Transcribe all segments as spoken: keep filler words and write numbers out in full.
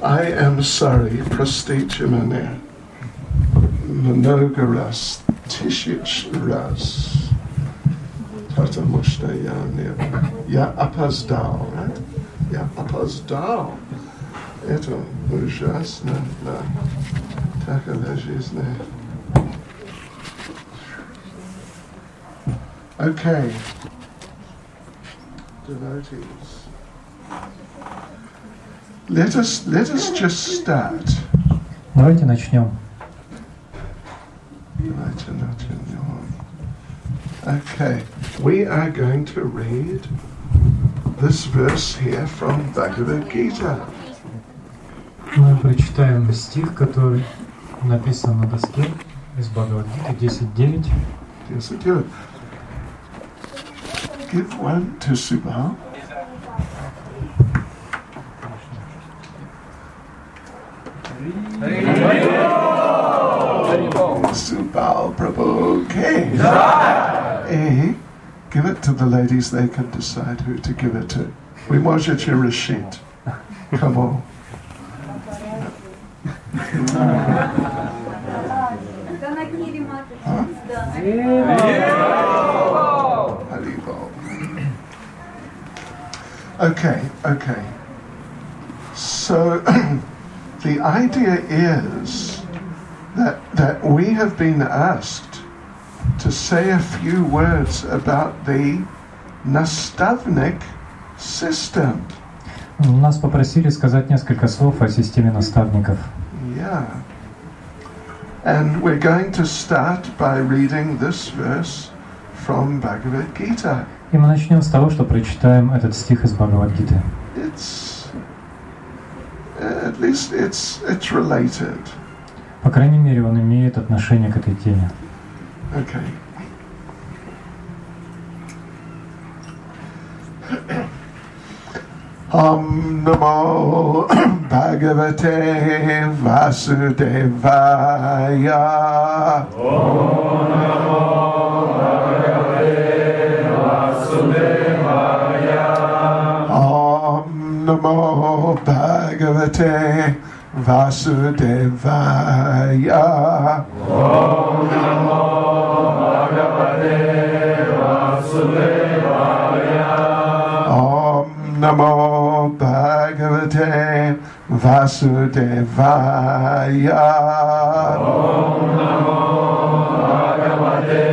I am sorry, Prastechimane, Manogaras, Tishich Ras, Tata Mushtayane, Ya Apazdal, right? Ya Apazdal. Это ужасно, да. Такая жизнь. Okay. Devotees. Let us let us just start. Давайте начнем. Давайте начнем. Okay. We are going to read this verse here from Bhagavad Gita. Мы прочитаем стих, который написан на доске из Бхагавад-гиты десять девять. десять девять. Give one to Subal. Subal Prabhu, okay. Eh, give it to the ladies, they can decide who to give it to. We можете решить. Come on. Huh? Okay, okay. So the idea is that that we have been asked to say a few words about the nastavnik system. Нас попросили сказать несколько слов о системе наставников. Yeah. And we're going to start by reading this verse from Bhagavad Gita. И мы начнем с того, что прочитаем этот стих из Бхагавад-гиты. It's, at least it's, it's related. По крайней мере, он имеет отношение к этой теме. Okay. Om Namo Bhagavate Vasudevaya. Om Namo Bhagavate Vasudevaya. Om Namo Bhagavate Vasudevaya. Om Namo Bhagavate Vasudevaya. Om Namo Bhagavate Vasudevaya. Om Namo Bhagavate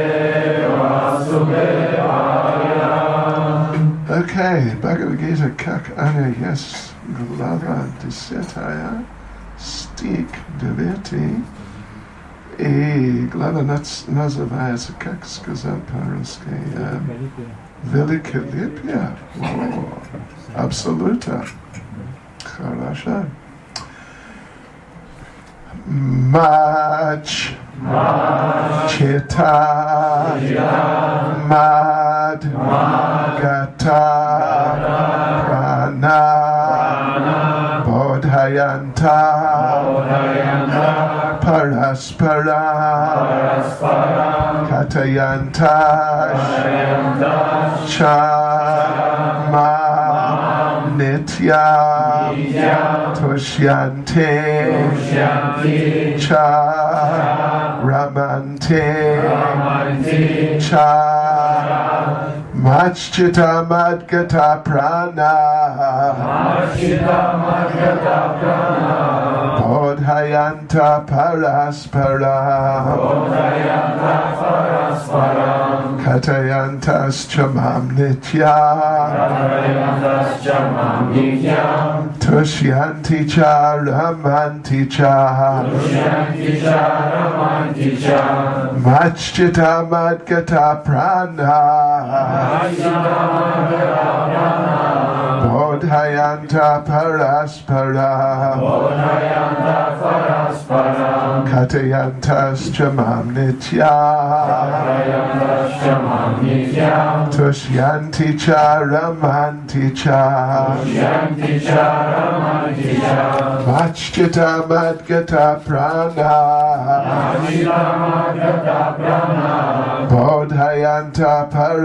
Vasudevaya. Okay, Bhagavad Gita Kak Anya Yes Glava Desetaya Stik Deveti И Glava называется, как сказать по-русски, Великолепие. Абсолютно. Хорошо. Мач, Чита, Мад, Гата, Прана, Bodhayanta, Paraspara, Katayanta, Chama, Nitya, Tushyante, Cha, Ramante, Cha, Machchita Madgata Prana, Bodhayanta Paraspara, Katayantas Chamam Nitya, Tushyanti Cha Ramanti Cha, Machchita Madgata Prana, Bodhayanta Paraspara, parasparam Katayantascha mam nitya Katayantascha mam nityam Tushyanti cha ramanti cha Tushyanti cha ramanti cha Machchita madgata prana Machchita madgata prana Bodhayanta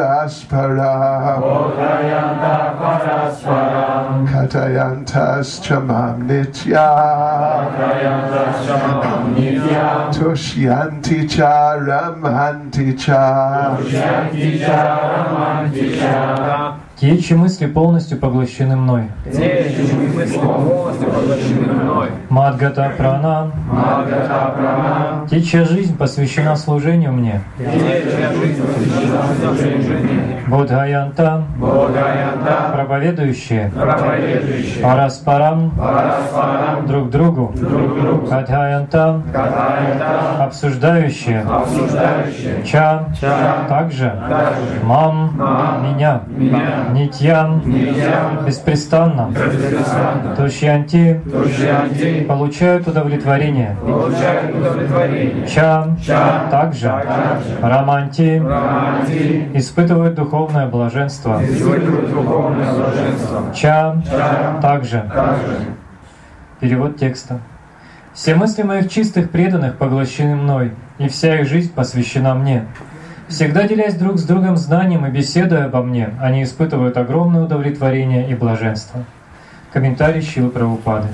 parasparam Bodhayanta parasparam Katayantascha mam nitya Katayantascha mam nityam Tushyanti cha ramanti cha Tushyanti cha ramanti cha Те, чьи мысли полностью поглощены мной. Те, чьи мысли полностью поглощены мной. Мадгата Пранам. Мадгата Пранам. Те, чья жизнь посвящена служению мне. Те, чья жизнь посвящена служению мне. Бодхаянта. Бодхаянта. Проповедующие. Проповедующие. Параспарам. Параспарам. Друг другу. Друг другу. Катхаянта. Катхаянта. Обсуждающие. Обсуждающие. Ча. Ча. Также. Также. Мам. Мам. Меня. Меня. Нитьям. Нитьям. Беспрестанно. Беспрестанно. Тушьянти. Тушьянти. Получают удовлетворение. Получают удовлетворение. Ча. Ча. Также. Также. Раманти. Раманти. Испытывают духовное блаженство. Испытывают духовное блаженство. Ча. Ча. Также. Также. Перевод текста. Все мысли моих чистых преданных поглощены мной, и вся их жизнь посвящена мне. Всегда делясь друг с другом знанием и беседуя обо мне, они испытывают огромное удовлетворение и блаженство. Комментарий Шрилы Прабхупады.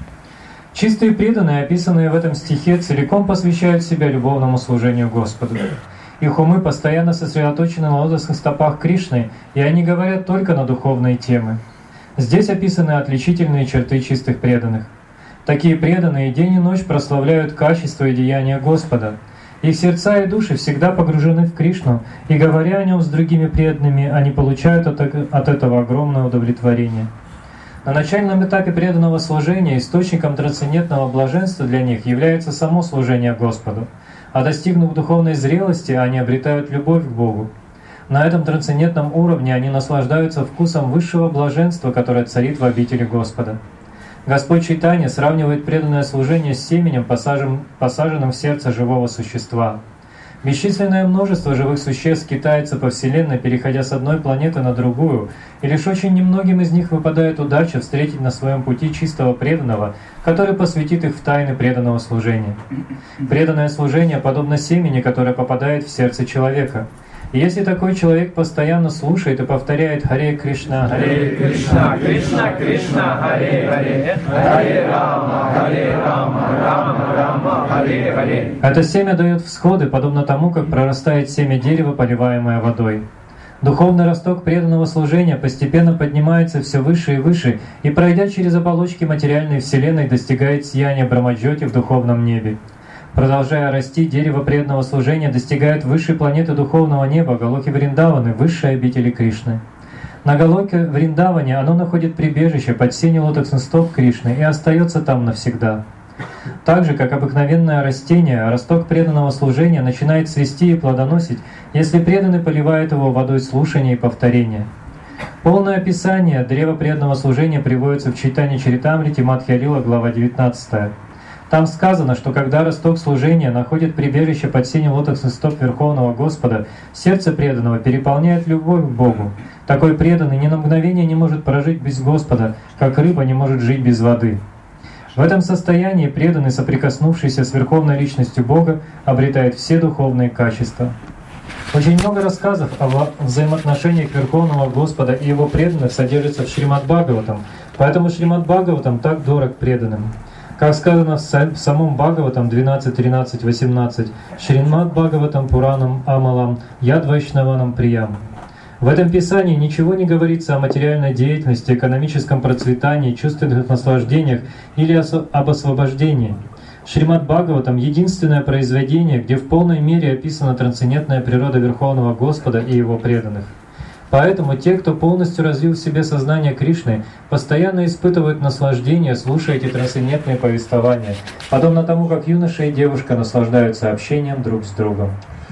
Чистые преданные, описанные в этом стихе, целиком посвящают себя любовному служению Господу. Их умы постоянно сосредоточены на лотосных стопах Кришны, и они говорят только на духовные темы. Здесь описаны отличительные черты чистых преданных. Такие преданные день и ночь прославляют качество и деяния Господа. Их сердца и души всегда погружены в Кришну, и говоря о Нем с другими преданными, они получают от этого огромное удовлетворение. На начальном этапе преданного служения источником трансцендентного блаженства для них является само служение Господу, а достигнув духовной зрелости, они обретают любовь к Богу. На этом трансцендентном уровне они наслаждаются вкусом высшего блаженства, которое царит в обители Господа. Господь Чайтанья сравнивает преданное служение с семенем, посаженным в сердце живого существа. Бесчисленное множество живых существ скитается по Вселенной, переходя с одной планеты на другую, и лишь очень немногим из них выпадает удача встретить на своем пути чистого преданного, который посвятит их в тайны преданного служения. Преданное служение подобно семени, которое попадает в сердце человека. И если такой человек постоянно слушает и повторяет «Харе Кришна, Харе Кришна, Кришна, Кришна, Харе Харе, Харе Рама, Харе Рама, Рама Рама, Харе Харе», это семя дает всходы, подобно тому, как прорастает семя дерева, поливаемое водой. Духовный росток преданного служения постепенно поднимается все выше и выше, и, пройдя через оболочки материальной вселенной, достигает сияния Брамаджьоти в духовном небе. Продолжая расти, дерево преданного служения достигает высшей планеты духовного неба, Галоки Вриндаваны, высшей обители Кришны. На Галоке Вриндаване оно находит прибежище под сенью лотосных стоп Кришны и остается там навсегда. Так же, как обыкновенное растение, росток преданного служения начинает цвести и плодоносить, если преданный поливает его водой слушания и повторения. Полное описание древа преданного служения приводится в Чайтанья Чаритамрите, Мадхья-лила, глава девятнадцатая. Там сказано, что когда росток служения находит прибежище под сенью лотосных стоп Верховного Господа, сердце преданного переполняет любовь к Богу. Такой преданный ни на мгновение не может прожить без Господа, как рыба не может жить без воды. В этом состоянии преданный, соприкоснувшийся с Верховной Личностью Бога, обретает все духовные качества. Очень много рассказов о взаимоотношениях Верховного Господа и Его преданных содержится в Шримад Бхагаватам, поэтому Шримад Бхагаватам так дорог преданным. Как сказано в самом Бхагаватам двенадцать, тринадцать, восемнадцать, Шримад Бхагаватам Пуранам Амалам Яд Вайшнаванам Приям. В этом писании ничего не говорится о материальной деятельности, экономическом процветании, чувственных наслаждениях или об освобождении. Шримад Бхагаватам — единственное произведение, где в полной мере описана трансцендентная природа Верховного Господа и Его преданных. Поэтому те, кто полностью развил в себе сознание Кришны, постоянно испытывают наслаждение, слушая эти трансцендентные повествования, подобно тому, как юноша и девушка наслаждаются общением друг с другом.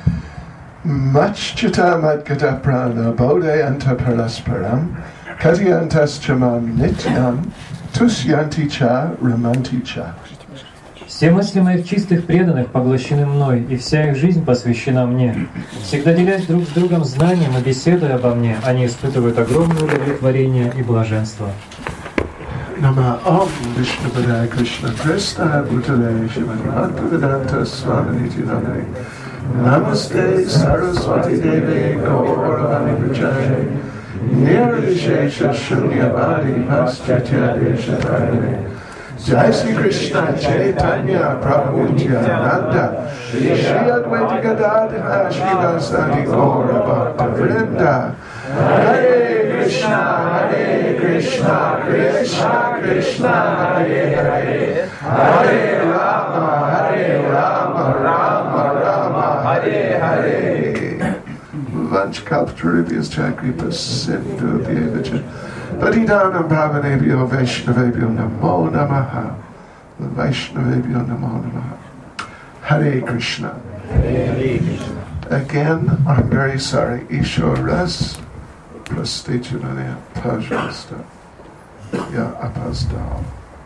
Machchita madgata prana bodhayanta parasparam katyantascha mam nityam tusyanti cha ramanti cha. Все мысли моих чистых преданных поглощены мной, и вся их жизнь посвящена мне. Всегда делясь друг с другом знанием и беседуя обо мне, они испытывают огромное удовлетворение и блаженство. Nama Om Vishnu Padaya Krishna Presta Bhutale Shrimad Bhaktivedanta Swami Nityananda Namaste Saraswati Devi Gauravani Prachaye Nirvishesha Shunyavadi Paschatya Deshatayane Jai Sri Krishna Chaitanya Prabhu Nityananda Shri Advaita Gadadhara Srivasadi Gaura Bhakta Vrinda Hare Krishna Hare Krishna Krishna Krishna Hare Hare Hare Rama Hare Rama Rama Rama Hare Hare Vanchkalpatarubhyas Chakripas Sindhu Bhyevacha Patidanam Pavanebhyo Vaishnavebhyo Namo Namaha Vaishnavebhyo Namo Namaha Hare Krishna. Again, I'm very sorry. Ishoras Prastijunania Pajasta. Yeah, Apasdal.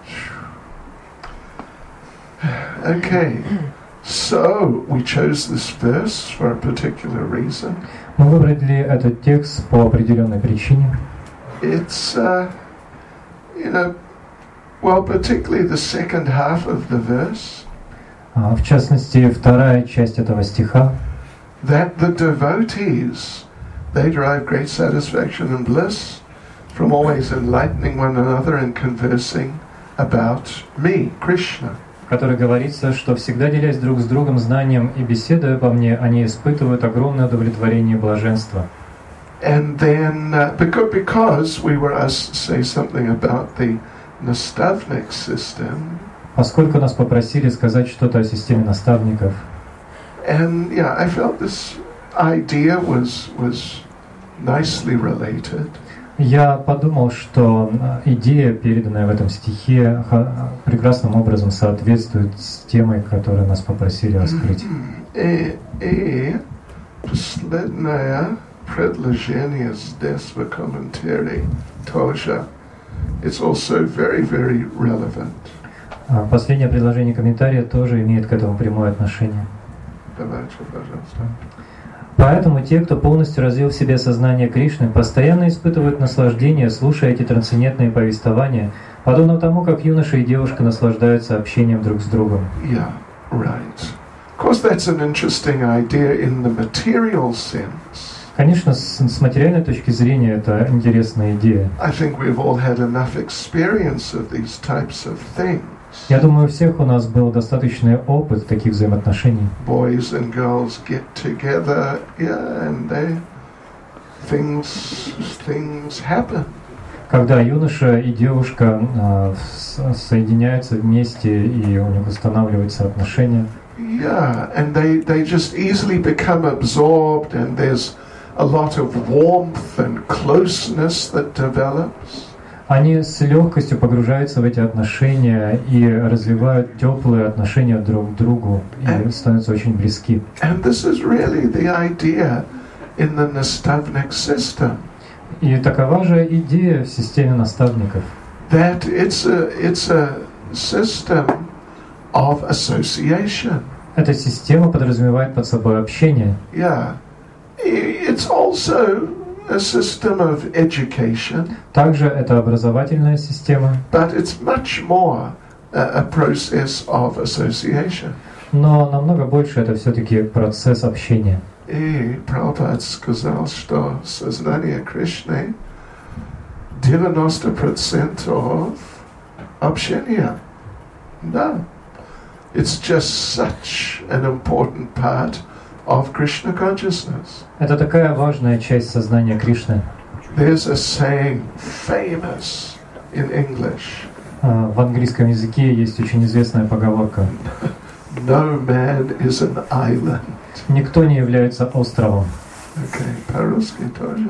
Okay, so we chose this verse for a particular reason. Мы выбрали этот текст по определенной причине. It's, uh, you know, well, particularly the second half of the verse. В частности, вторая часть этого стиха. That the devotees, they derive great satisfaction and bliss from always enlightening one another and conversing about me, Krishna. В которой говорится, что всегда делясь друг с другом знанием и беседуя обо мне, они испытывают огромное удовлетворение и блаженство. And then, uh, because, because we were asked to say something about the nastavnik system. Поскольку нас попросили сказать что-то о системе наставников. And yeah, I felt this idea was was nicely related. Я подумал, что идея, переданная в этом стихе, прекрасным образом соответствует с темой, которую нас попросили раскрыть. И, и последнее предложение здесь в комментарии тоже. It's also very, very relevant. Последнее предложение комментария тоже имеет к этому прямое отношение. Давайте, пожалуйста. Поэтому те, кто полностью развил в себе сознание Кришны, постоянно испытывают наслаждение, слушая эти трансцендентные повествования, подобно тому, как юноша и девушка наслаждаются общением друг с другом. Yeah, right. Of course, that's an interesting idea in the material sense. Конечно, с, с материальной точки зрения это интересная идея. I think we've all had enough experience of these types of things. Я думаю, у всех у нас был достаточный опыт таких взаимоотношений. Boys and girls get together, yeah, and they things things happen. Когда юноша и девушка э, соединяются вместе и у них устанавливаются отношения. Yeah, and they they just easily become absorbed, and there's a lot of warmth and closeness that develops. Они с легкостью погружаются в эти отношения и развивают теплые отношения друг к другу и становятся очень близки. And this is really the idea in the nastavnik system. И такова же идея в системе наставников. That it's a it's a system of association. Эта система подразумевает под собой общение. Yeah, it's also a system of education. Также это образовательная система. But it's much more a, a process of association. Но намного больше это все-таки процесс общения. И Прабхупада сказал, что сознание Кришны девяносто процентов общения. Да. It's just such an important part of Krishna consciousness. Это такая важная часть сознания Кришны. There's a saying famous in English. В английском языке есть очень известная поговорка. No man is an island. Никто не является островом. Okay, по-русски тоже.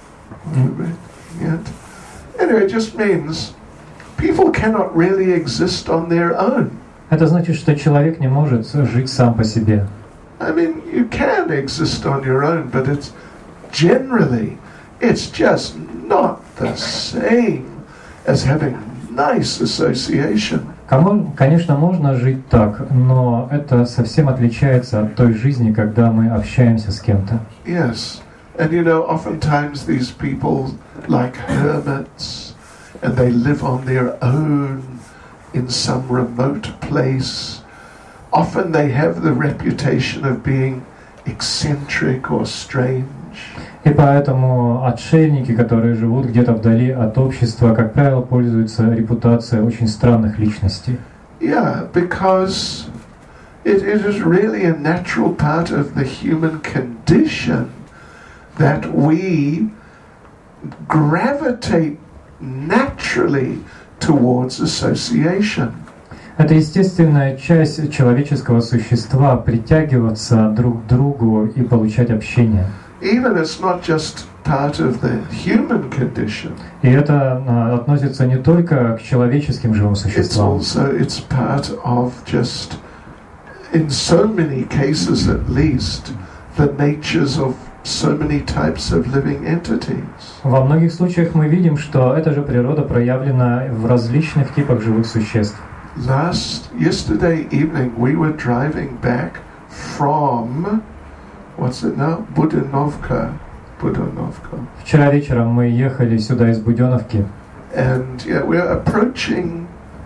Нет. Anyway, it just means people cannot really exist on their own. Это значит, что человек не может жить сам по себе. I mean, you can exist on your own, but it's generally, it's just not the same as having nice association. Кому, конечно, можно жить так, но это совсем отличается от той жизни, когда мы общаемся с кем-то. Yes. And you know, oftentimes these people like hermits, and they live on their own in some remote place. Often they have the reputation of being eccentric or strange. И поэтому отшельники, которые живут где-то вдали от общества, как правило, пользуются репутацией очень странных личностей. Yeah, because it, it is really a natural part of the human condition that we gravitate naturally towards association. Это естественная часть человеческого существа — притягиваться друг к другу и получать общение. Even it's not just part of the human condition. И это а, относится не только к человеческим живым It's существам. also it's part of just, in so many cases at least, the natures of so many types of living entities. Во многих случаях мы видим, что эта же природа проявлена в различных типах живых существ. Last yesterday evening we were driving back from what's it now? Budanovka. Budanovka. Вчера вечером мы ехали сюда из Буденовки. And yeah, we're approaching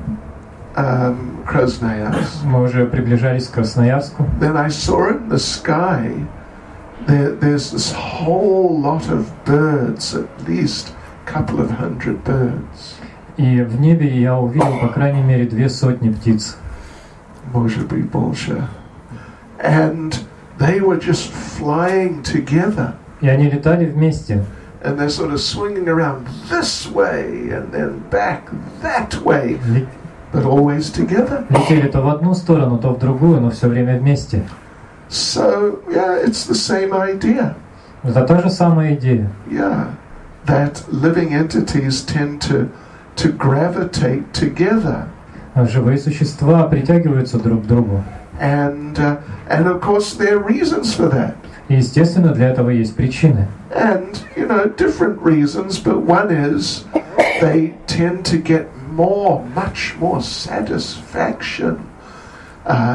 um, Krasnoyarsk. Мы уже приближались к Красноярску. Then I saw in the sky there, there's this whole lot of birds, at least a couple of hundred birds. И в небе я увидел, по крайней мере, две сотни птиц. Может быть, больше. And they were just flying together. И они летали вместе. And they're sort of swinging around this way and then back that way, Ле- but always together. Летели то в одну сторону, то в другую, но все время вместе. So, yeah, it's the same idea. Это та же самая идея. Yeah, that living entities tend to to gravitate together. Живые существа притягиваются друг к другу. And uh, and of course there are reasons for that. И, естественно, для этого есть причины. And, you know, different reasons, but one is they tend to get more, much more satisfaction uh,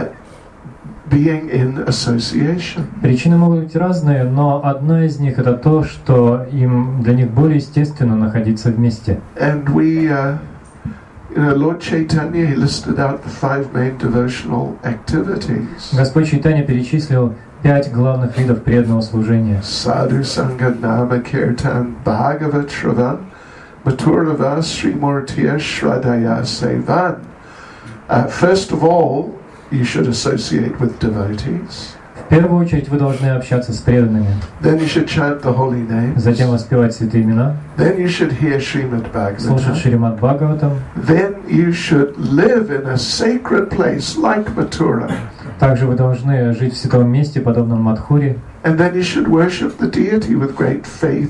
being in association. Причины могут быть разные, но одна из них — это то, что им, для них более естественно находиться вместе. And we, uh, you know, Lord Chaitanya, he listed out the five main devotional activities. Господь Чайтанья перечислил пять главных видов преданного служения. Sadhu Sangha Nama Kirtan Bhagavat Shravan Maturava Srimurtiya Shradaya Sevan. Uh, first of all, you should associate with devotees. В первую очередь вы должны общаться с преданными, Then you should chant the holy names. затем воспевать святые имена, Then you should hear Srimad слушать Bhagavatam. Шримад Бхагаватам. Then you should live in a sacred place like Mathura. Также вы должны жить в святом месте, подобном Мадхуре. And then you should worship the deity with great faith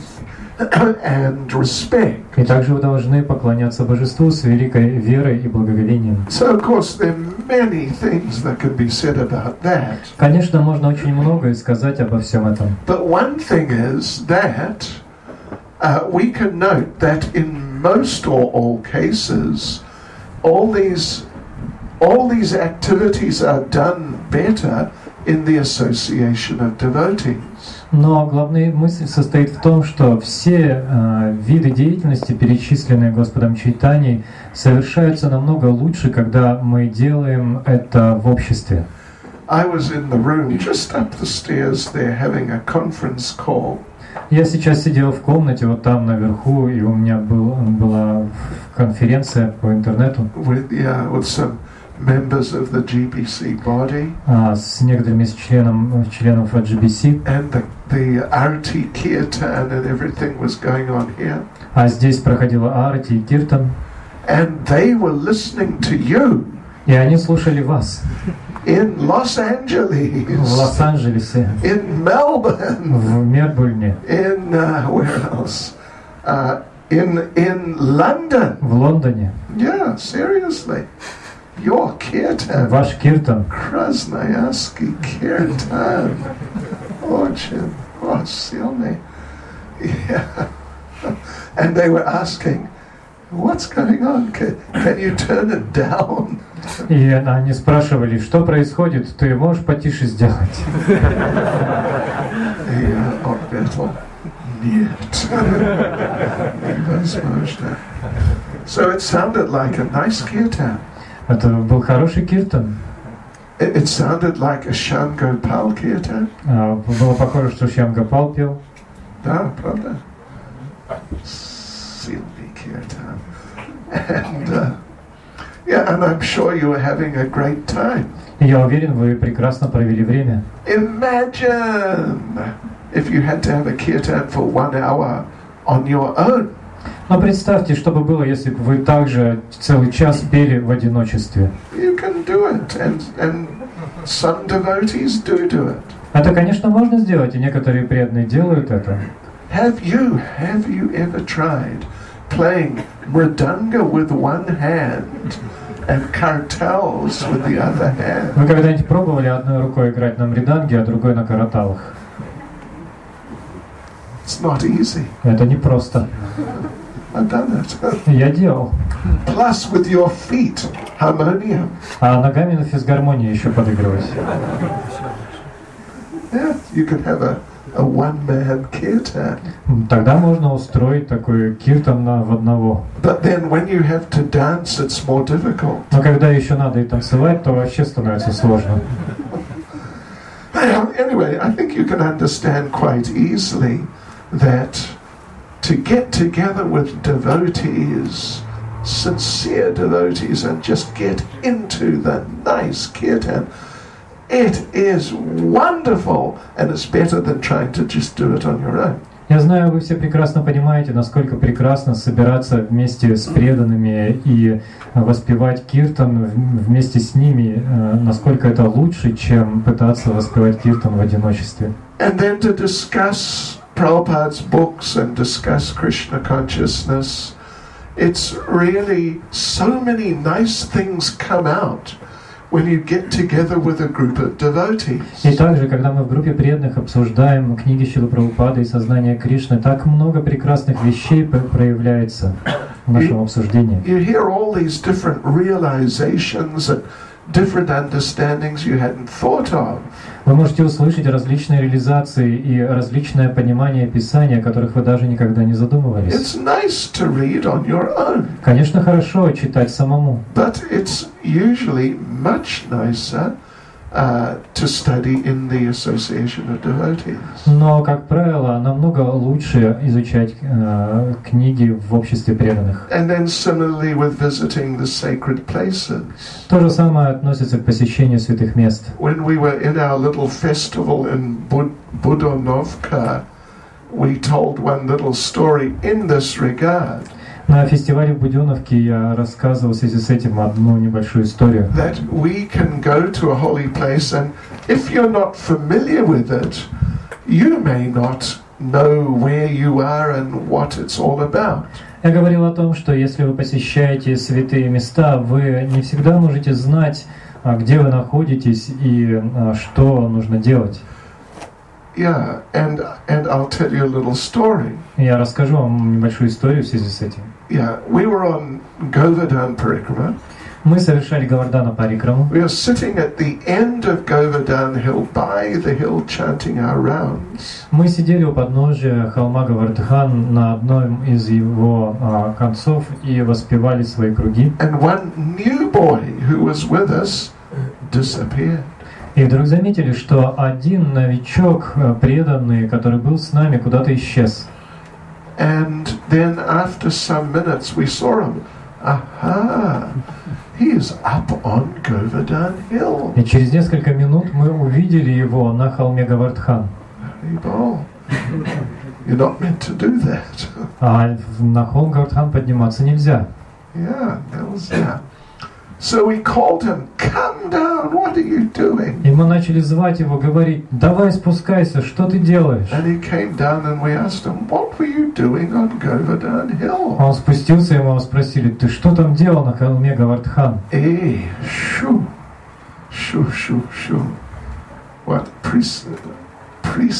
and respect. И также вы должны поклоняться Божеству с великой верой и благоговением. So, of course, there are many things that can be said about that. Конечно, можно очень многое сказать обо всем этом. But one thing is that uh, we can note that in most or all cases, all these all these activities are done better in the association of devotees. Но главная мысль состоит в том, что все э, виды деятельности, перечисленные Господом Чайтаньей, совершаются намного лучше, когда мы делаем это в обществе. I was in the room just up the stairs there having a conference call. Я сейчас сидел в комнате вот там наверху, и у меня был, была конференция по интернету With yeah, with some members of the G B C body, а, с некоторыми из членом, членов джи би си, and the the Arti Kirtan and everything was going on here, а здесь проходила Арти и Киртан, and they were listening to you и они слушали вас in Los в Angeles, Лос-Анджелесе, in Melbourne, в Мельбурне, in uh, where else? Uh, in in London. в Лондоне. Yeah, seriously. Your kirtan, Ваш Киртан, Krasnoyarski kirtan. Очень, oh, silly. Yeah. And they were asking, What's going on? Can, can you turn it down? И они спрашивали, что происходит, ты можешь потише сделать? Я ответил, нет. Невозможно. So it sounded like a nice kirtan. Это был хороший киртан. It, it sounded like a Shangopal kirtan. Было похоже, что Шьямгопал пел. Да, правда? Silly kirtan. And, uh, yeah, and I'm sure you were having a great time. И я уверен, вы прекрасно провели время. Imagine if you had to have a kirtan for one hour on your own. Но представьте, что бы было, если бы вы также целый час пели в одиночестве. You can do it, and, and some devotees do do it. Это, конечно, можно сделать, и некоторые преданные делают это. Have you, have you ever tried playing mridanga with one hand and kartals with the other hand? Вы когда-нибудь пробовали одной рукой играть на мриданге, а другой на караталах? It's not easy. Это непросто. I've done it. Я делал. Plus with your feet, harmonium. А ногами на физгармонии еще подыгрывать. Yeah, you could have a, a one-man kirtan. Тогда можно устроить такой киртан на, в одного. But then when you have to dance, it's more difficult. Но когда еще надо и танцевать, то вообще становится сложно. Anyway, I think you can understand quite easily that to get together with devotees, sincere devotees, and just get into the nice kirtan, it is wonderful, and it's better than trying to just do it on your own. Я знаю, вы все прекрасно понимаете, насколько прекрасно собираться вместе с преданными и воспевать киртан вместе с ними, насколько это лучше, чем пытаться воспевать киртан в одиночестве. And then to discuss Prabhupada's books and discuss Krishna consciousness, it's really so many nice things come out when you get together with a group of devotees. И также, когда мы в группе преданных обсуждаем книги Шрилы Прабхупады и сознание Кришны, так много прекрасных вещей проявляется в нашем обсуждении. You hear all these different realizations and different understandings you hadn't thought of. Вы можете услышать различные реализации и различное понимание Писания, о которых вы даже никогда не задумывались. It's nice to read on your own. Конечно, хорошо читать самому. But it's usually much nicer uh, to study in the association of devotees. Но, как правило, намного лучше изучать э, книги в обществе преданных. And then similarly with visiting the sacred places. То же самое относится к посещению святых мест. When we were in our little festival in Bud- Budonovka, we told one little story in this regard. На фестивале в Будённовке я рассказывал в связи с этим одну небольшую историю. That we can go to a holy place, and if you're not familiar with it, you may not know where you are and what it's all about. Я говорил о том, что если вы посещаете святые места, вы не всегда можете знать, где вы находитесь и что нужно делать. Yeah, and and I'll tell you a little story. Я расскажу вам небольшую историю в связи с этим. Yeah, we were on Govardhan Parikrama. Мы совершали Говардхана Парикраму. We are sitting at the end of Govardhan Hill, by the hill, chanting our rounds. Мы сидели у подножия холма Говардхан на одном из его а, концов и воспевали свои круги. And one new boy who was with us disappeared. И вдруг заметили, что один новичок, преданный, который был с нами, куда-то исчез. And then after some minutes we saw him. Aha! He is up on Govardhan Hill. И через несколько минут мы увидели его на холме Говардхан. Haribol. You're not meant to do that. А на холм Говардхан подниматься нельзя. Yeah, nell's So we called him, come down, what are you doing? И мы начали звать его, говорить, давай спускайся, что ты делаешь? And he came down and we asked him, what were you doing on Govardhan Hill? Он спустился, и мы его спросили, ты что там делал на холме Говардхан? Eh, shoo, shoo, shoo, shoo. What,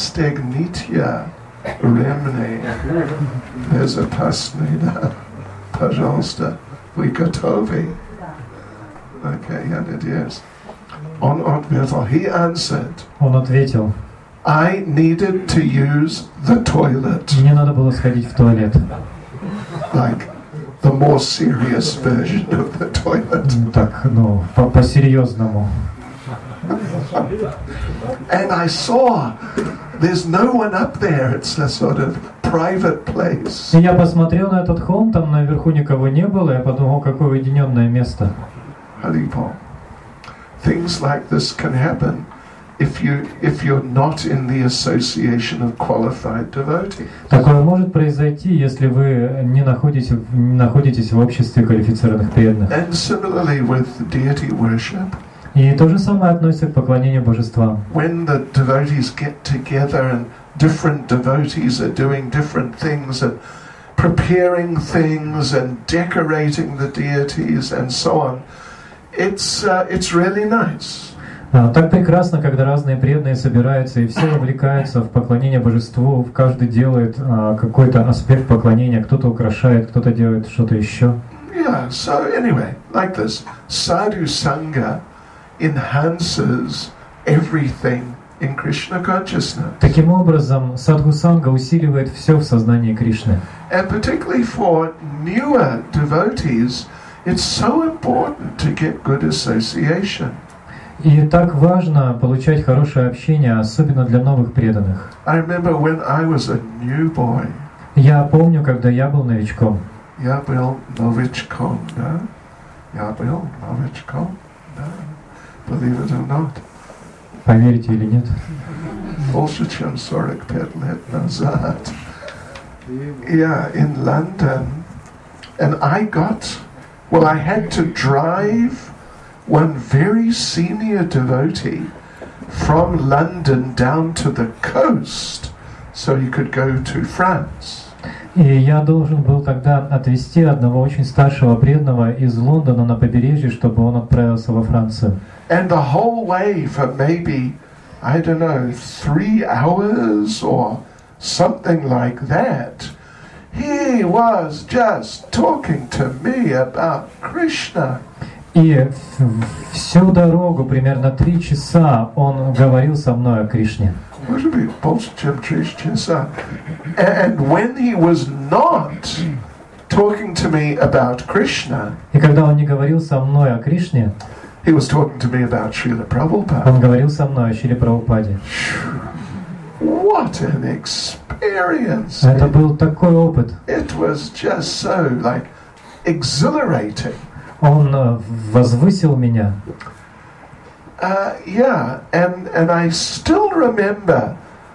pristagnitya remne. There's a pasnida. Пожалуйста, вы готовы? Okay, я надеюсь. Он ответил, he answered, Он ответил, I needed to use the toilet. мне надо было сходить в туалет. Like the more serious version of the toilet. Так, ну, по- по-серьезному. And I saw there's no one up there. It's a sort of private place. И я посмотрел на этот холм, там наверху никого не было, я подумал, какое уединенное место. Haripal. Things like this can happen if you if you're not in the association of qualified devotees. Такое может произойти, если вы не находитесь, не находитесь в обществе квалифицированных преданных. And similarly with deity worship, И то же самое относится к поклонению божествам. when the devotees get together and different devotees are doing different things and preparing things and decorating the deities and so on, it's uh, it's really nice. А, Так прекрасно, когда разные преданные собираются и все вовлекаются в поклонение божеству, каждый делает а, какой-то аспект поклонения, кто-то украшает, кто-то делает что-то еще. Yeah, so anyway, like this, sadhu sangha enhances everything in Krishna consciousness. Таким образом, садху-санга усиливает все в сознании Кришны. And particularly for newer devotees, it's so important to get good association. И так важно получать хорошее общение, особенно для новых преданных. I remember when I was a new boy. Я помню, когда я был новичком. Я был новичком, да? Я был новичком, да? Believe it or not. Поверите или нет? Больше чем сорок пять лет назад. Yeah, in London. And I got, well, I had to drive one very senior devotee from London down to the coast so he could go to France. И я должен был тогда отвезти одного очень старшего преданного из Лондона на побережье, чтобы он отправился во Францию. And the whole way for maybe, I don't know, three hours or something like that, he was just talking to me about Krishna. И всю дорогу, примерно три часа, он говорил со мной о Кришне. Может быть, больше, чем три часа. And when he was not talking to me about Krishna, И когда он не говорил со мной о Кришне, he was talking to me about Srila Prabhupada. он говорил со мной о Шриле Прабхупаде. What an experience! Это был такой опыт. It was just so like exhilarating. Он э, возвысил меня. Uh, yeah, and and I still remember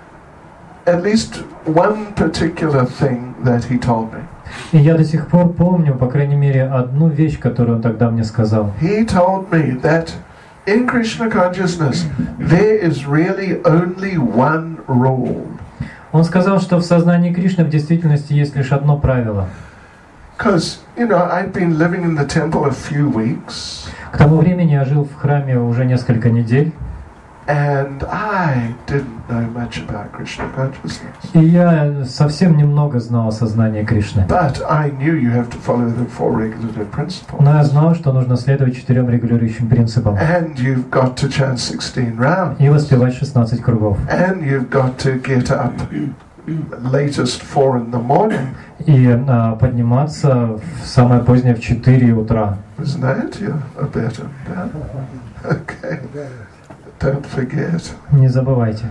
at least one particular thing that he told me. И я до сих пор помню, по крайней мере, одну вещь, которую он тогда мне сказал. He told me that in Krishna consciousness there is really only one rule. Он сказал, что в сознании Кришны в действительности есть лишь одно правило. Because, you know, I'd been living in the temple a few weeks. К тому времени я жил в храме уже несколько недель. And I didn't know much about Krishna consciousness. И я совсем немного знал о сознании Кришны. But I knew you have to follow the four regulative principles. Но я знал, что нужно следовать четырем регулирующим принципам. And you've got to chant sixteen rounds. И воспевать шестнадцать кругов. And you've got to get up latest four in the morning. И а, подниматься в самое позднее в четыре утра. Isn't that you? A better, yeah? Okay. Don't forget. Не забывайте.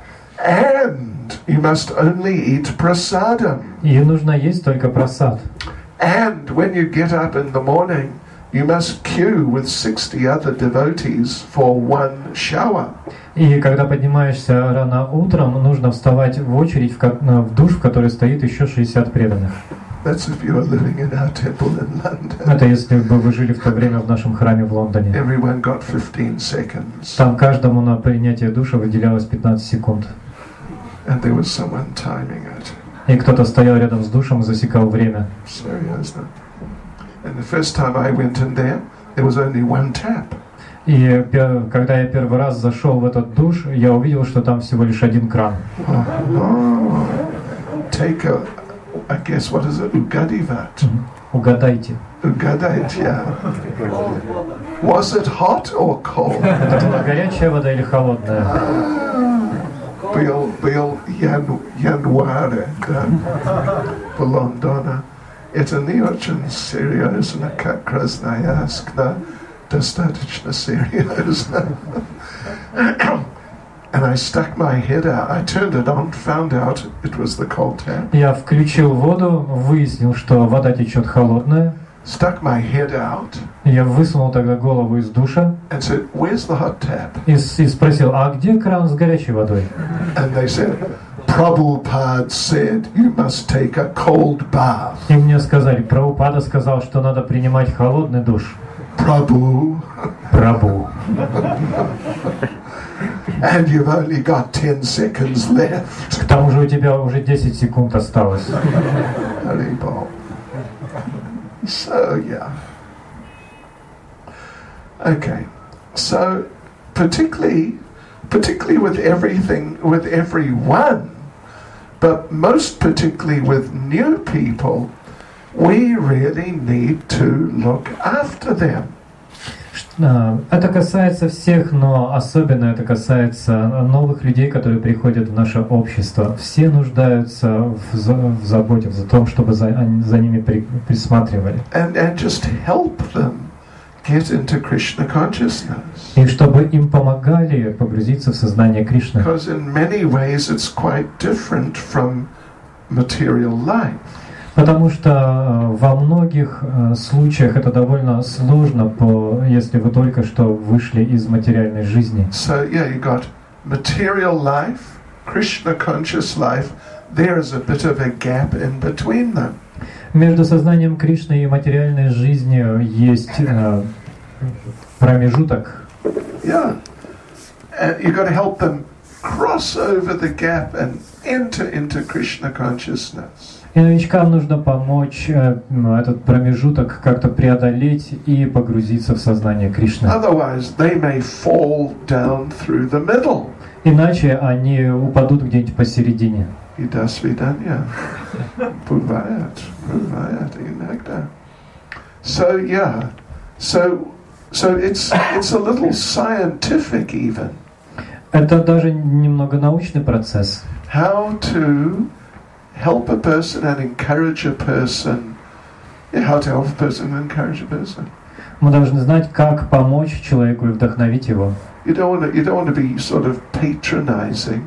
And you must only eat prasadam. И нужно есть только прасад. And when you get up in the morning, you must queue with sixty other devotees for one shower. И когда поднимаешься рано утром, нужно вставать в очередь в, ко- в душ, в которой стоит еще шестьдесят преданных. That's if you are living in our temple in London. Это если бы вы жили в то время в нашем храме в Лондоне. Everyone got fifteen seconds. Там каждому на принятие душа выделялось пятнадцать секунд. And there was someone timing it. И кто-то стоял рядом с душем и засекал время. Seriously. And the first time I went in there, there was only one tap. И пер- когда я первый раз зашел в этот душ, я увидел, что там всего лишь один кран. Oh, oh. Take a, I guess, what is it, Ugadivat? Угадайте. Угадайте, yeah. Was it hot or cold? Это была горячая вода или холодная? Был, был ян, январь, да, в Лондоне. Это не очень серьезно, как Красноярск, достаточно серьезно. And I stuck my head out. I turned it on, found out it was the cold tap. Я включил воду, выяснил, что вода течет холодная. Stuck my head out. Я высунул тогда голову из душа. And said, "Where's the hot tap?" И, и спросил, а где кран с горячей водой? And they said, Prabhupada said you must take a cold bath. И мне сказали, Прабхупада сказал, что надо принимать холодный душ. Prabhu. Прабху. And you've only got ten seconds left. К тому же у тебя уже десять секунд осталось. Haribol. So yeah. Okay. So particularly particularly with everything with everyone, but most particularly with new people, we really need to look after them. Это касается всех, но особенно это касается новых людей, которые приходят в наше общество. Все нуждаются в, в заботе, в том, чтобы за, за ними при, присматривали. And, and just help them get into Krishna consciousness. И чтобы им помогали погрузиться в сознание Кришны. Because in many ways it's quite different from material life. Потому что во многих случаях это довольно сложно, по, если вы только что вышли из материальной жизни. So yeah, you got material life, Krishna conscious life. There is a bit of a gap in between them. Между сознанием Кришны и материальной жизнью есть э, промежуток. Yeah, and you got to help them cross over the gap and enter into Krishna consciousness. И новичкам нужно помочь э, этот промежуток как-то преодолеть и погрузиться в сознание Кришны. Otherwise, they may fall down through the middle. Иначе они упадут где-нибудь посередине. И до свидания. Бывает, бывает иногда. So yeah, so so it's it's a little scientific even. Это даже немного научный процесс. How to help a person and encourage a person. Yeah, how to help a person and encourage a person. Мы должны знать, как помочь человеку и вдохновить его. You don't want to, you don't want to be sort of patronizing.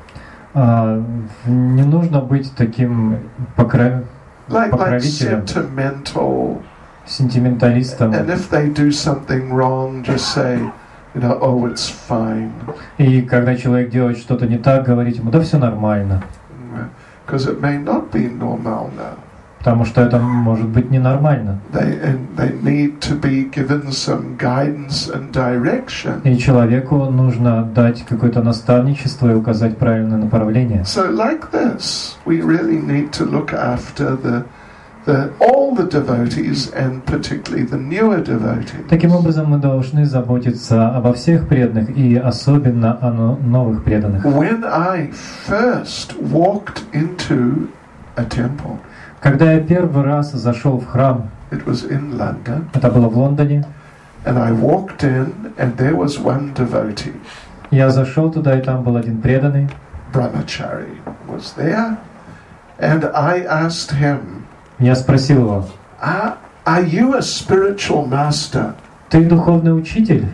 Uh, не нужно быть таким покра... like, покровителем, like sentimental. сентименталистом. And if they do something wrong, just say, you know, oh, it's fine. И когда человек делает что-то не так, говорить ему, да все нормально. Because it may not be normal now. Потому что это может быть ненормально. They, and they need to be given some guidance and direction. И человеку нужно дать какое-то наставничество и указать правильное направление. So like this, we really need to look after the, the, all the devotees and particularly the newer devotees. Таким образом, мы должны заботиться обо всех преданных и особенно о новых преданных. When I first walked into a temple, когда я первый раз зашел в храм, it was in London, это было в Лондоне, and I walked in, and there was one devotee. Я зашел туда, и там был один преданный. Brahmachari was there, and I asked him, я спросил его, are, are you a spiritual master? Ты духовный учитель?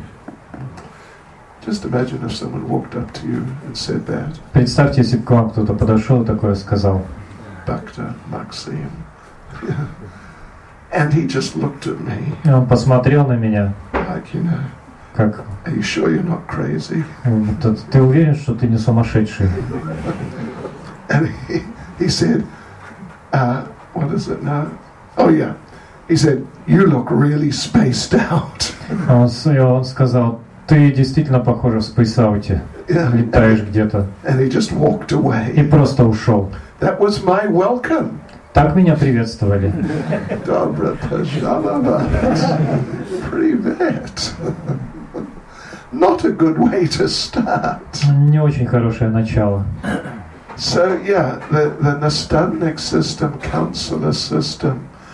Just imagine if someone walked up to you and said that. Представьте, если бы к вам кто-то подошел и такое сказал. Bhakta Maxim. And he just looked at me. И он посмотрел на меня. Like, you know, как, are you sure you're not crazy? Ты уверен, что ты не сумасшедший? And he, he said, uh, what is it now? Oh yeah. He said, you look really spaced out. Он, он сказал, ты действительно похож в спейсауте. Yeah. Летаешь где-то. And he just walked away. И просто ушел. That was my welcome. Так меня приветствовали. Добро пожаловать. Привет. Not a good way to start. Не очень хорошее начало. So yeah, the, the nastavnik system, counselor system,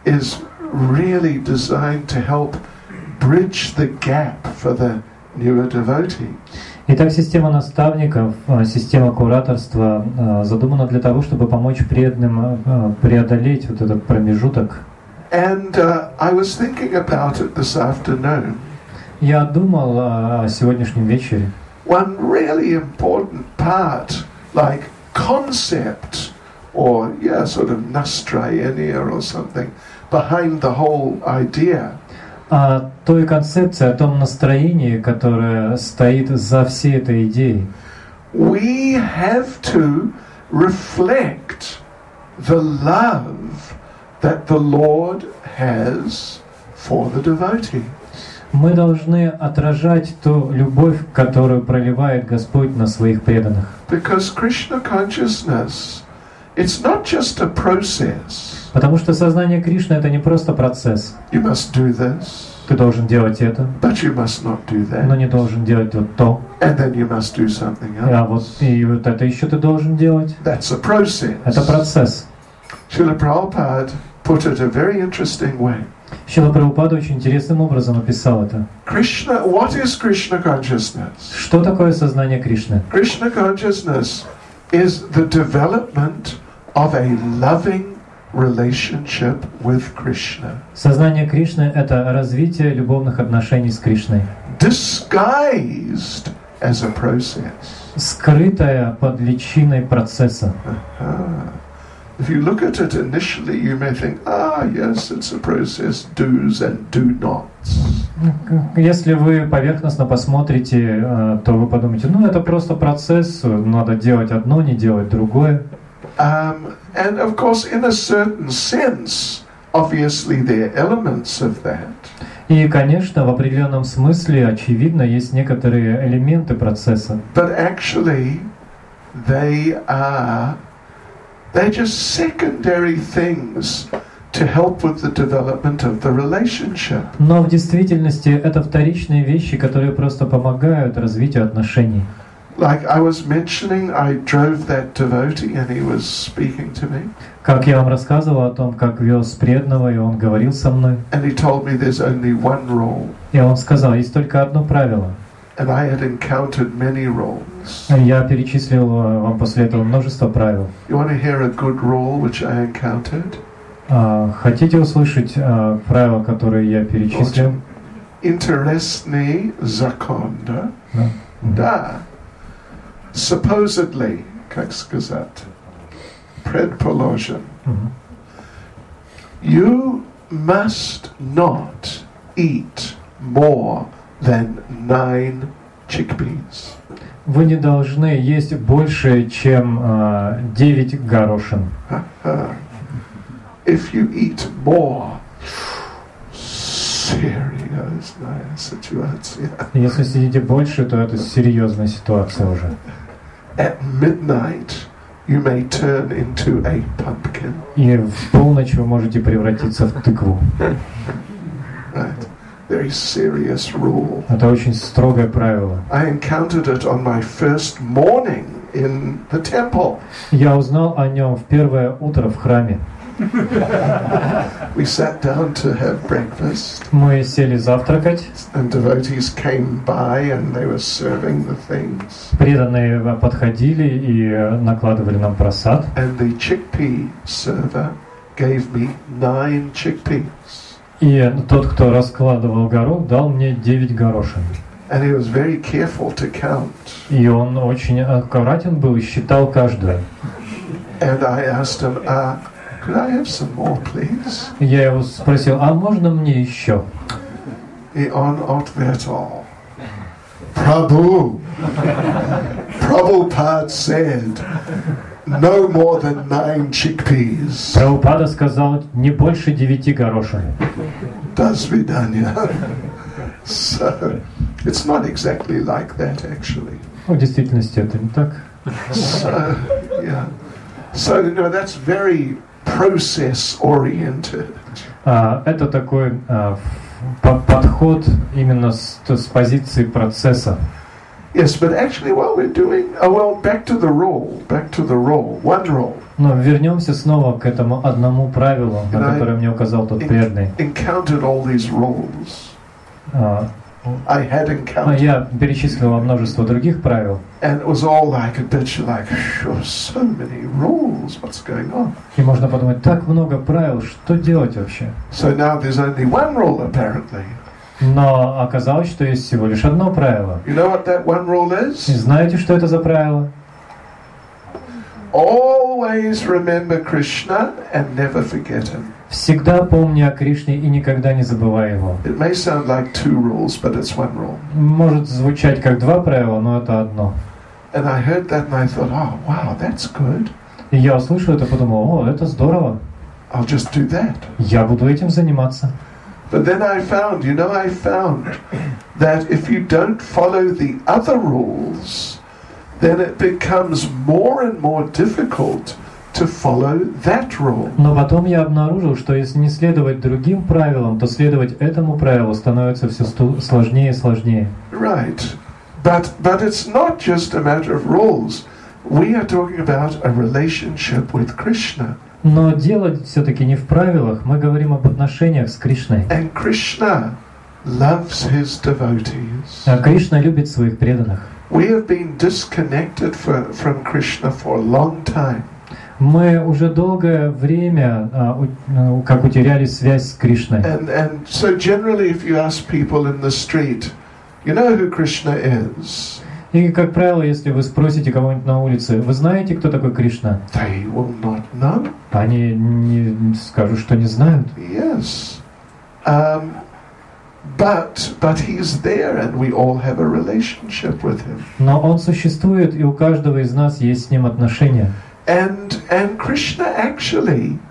is really designed to help bridge the gap for the newer devotees. Итак, система наставников, система кураторства задумана для того, чтобы помочь преданным преодолеть вот этот промежуток. And uh, I was thinking about it this afternoon. Я думал о сегодняшнем вечере. One really important part, like concept, or yeah, sort of настроение or something, behind the whole idea. О той концепции, о том настроении, которое стоит за всей этой идеей. We have to reflect the love that the Lord has for the devotee. Мы должны отражать ту любовь, которую проливает Господь на своих преданных. Because Krishna consciousness, it's not just a process. Потому что сознание Кришны — это не просто процесс. You must do this. Ты должен делать это, But you must not do that. но не должен делать вот то. And then you must do something А вот else. и вот это еще ты должен делать. That's a process. Это процесс. Srila Prabhupada put it a very interesting way. Шрила Прабхупада очень интересным образом описал это. Krishna, what is Krishna consciousness? Что такое сознание Кришны? Krishna consciousness is the development of a loving relationship with Krishna. Сознание Кришны — это развитие любовных отношений с Кришной. Disguised as a process. Скрытое под личиной процесса. Uh-huh. If you look at it initially, you may think, ah, yes, it's a process, do's and do-nots. Если вы поверхностно посмотрите, то вы подумаете, ну это просто процесс, надо делать одно, не делать другое. Um, and of course, in a certain sense, obviously there are elements of that. И, конечно, в определенном смысле, очевидно, есть некоторые элементы процесса. But actually, they are they're just secondary things to help with the development of the relationship. Но в действительности это вторичные вещи, которые просто помогают развитию отношений. Like I was mentioning, I drove that devotee and he was speaking to me. Как я вам рассказывал о том, как вез преданного, и он говорил со мной. And he told me there's only one rule. И он сказал, есть только одно правило. And I had encountered many rules. Я перечислил вам после этого множество правил. You want to hear a good rule which I encountered? Uh, хотите услышать uh, правила, которые я перечислил? Интересный закон, да? Да. Да. Supposedly, как сказать, предположим, Uh-huh. you must not eat more than nine chickpeas. Вы не должны есть больше, чем uh, девять горошин. Uh, if you eat more, серьезная ситуация. Если съедите больше, то это серьезная ситуация уже. At midnight, you may turn into a pumpkin. И в полночь вы можете превратиться в тыкву. Right. Very serious rule. Это очень строгое правило. I encountered it on my first morning in the temple. Я узнал о нем в первое утро в храме. We sat down to have breakfast. Мы сели завтракать. And devotees came by and they were serving the things. Преданные подходили и накладывали нам просад. And the chickpea server gave me nine chickpeas. И тот, кто раскладывал горох, дал мне девять горошин. And he was very careful to count. И он очень аккуратен был и считал каждую. And I asked him, uh, could I have some more, please? Я его спросил, а можно мне еще? И он ответил, Prabhu, Prabhupada said, no more than nine chickpeas. Прабхупада сказал, не больше девяти горошин. До свидания. So, it's not exactly like that, actually. В действительности это не так. So, yeah. So, you know, that's very process-oriented. А, это такой а, по- подход именно с, с позиции процесса. Yes, but actually what we're doing, oh well, back to the rule, back to the rule, one rule. Но вернемся снова к этому одному правилу, And на I которое мне указал тот en- преданный. encountered all these rules. А, I had а encountered, я перечислил множество других правил, and it was all like a bit like, sure, so many rules, what's going on? и можно подумать, так много правил, что делать вообще? So now there's only one rule apparently. Но оказалось, что есть всего лишь одно правило. You know what that one rule И is? знаете, что это за правило? Always remember Krishna and never forget him. Всегда помни о Кришне и никогда не забывай его. It may sound like two rules, but it's one rule. Может звучать как два правила, но это одно. And I heard that and I thought, oh, wow, that's good. И я услышал это и подумал, о, это здорово. I'll just do that. Я буду этим заниматься. But then I found, you know, I found that if you don't follow the other rules, then it becomes more and more difficult to follow that rule. Но потом я обнаружил, что если не следовать другим правилам, то следовать этому правилу становится все сту- сложнее и сложнее. Right. But, but it's not just a matter of rules. We are talking about a relationship with Krishna. Но дело все-таки не в правилах, мы говорим об отношениях с Кришной. And Krishna loves his devotees. А Кришна любит своих преданных. We have been disconnected for, from Krishna for a long time. Мы уже долгое время а, у- ну, как утеряли связь с Кришной. And, and so generally if you ask people in the street, you know who Krishna is? И, как правило, если вы спросите кого-нибудь на улице, вы знаете, кто такой Кришна? They will not know. Они не скажут, что не знают. Yes. Um, but, but he's there and we all have a relationship with him. Но он существует, и у каждого из нас есть с ним отношения. And, and Krishna actually,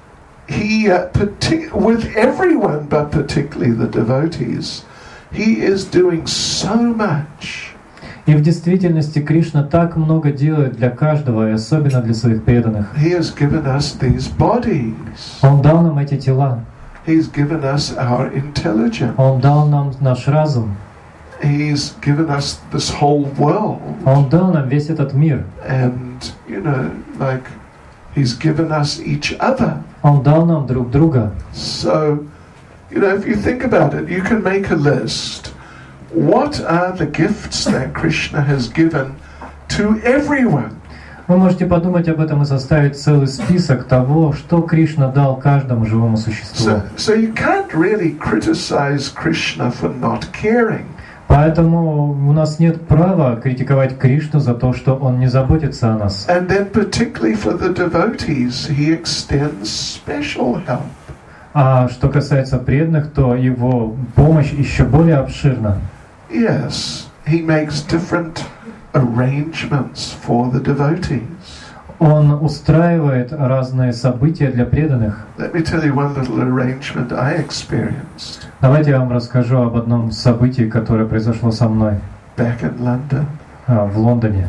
he, uh, partic- with everyone, but particularly the devotees, he is doing so much. И в действительности Кришна так много делает для каждого, и особенно для своих преданных. He has given us these bodies. Он дал нам эти тела, He's given us our intelligence. Он дал нам наш разум, He's given us this whole world. Он дал нам весь этот мир, And, you know, like, he's given us each other. Он дал нам друг друга. So, you know, if you think about it, you can make a list. What are the gifts that Krishna has given to everyone? Вы можете подумать об этом и составить целый список того, что Кришна дал каждому живому существу. So, so you can't really criticize Krishna for not caring. Поэтому у нас нет права критиковать Кришну за то, что Он не заботится о нас. And then particularly for the devotees, he extends special help. А что касается преданных, то Его помощь еще более обширна. Yes, he makes different arrangements for the devotees. Он устраивает разные события для преданных. Let me tell you one little arrangement I experienced Давайте я вам расскажу об одном событии, которое произошло со мной back in London. а, в Лондоне.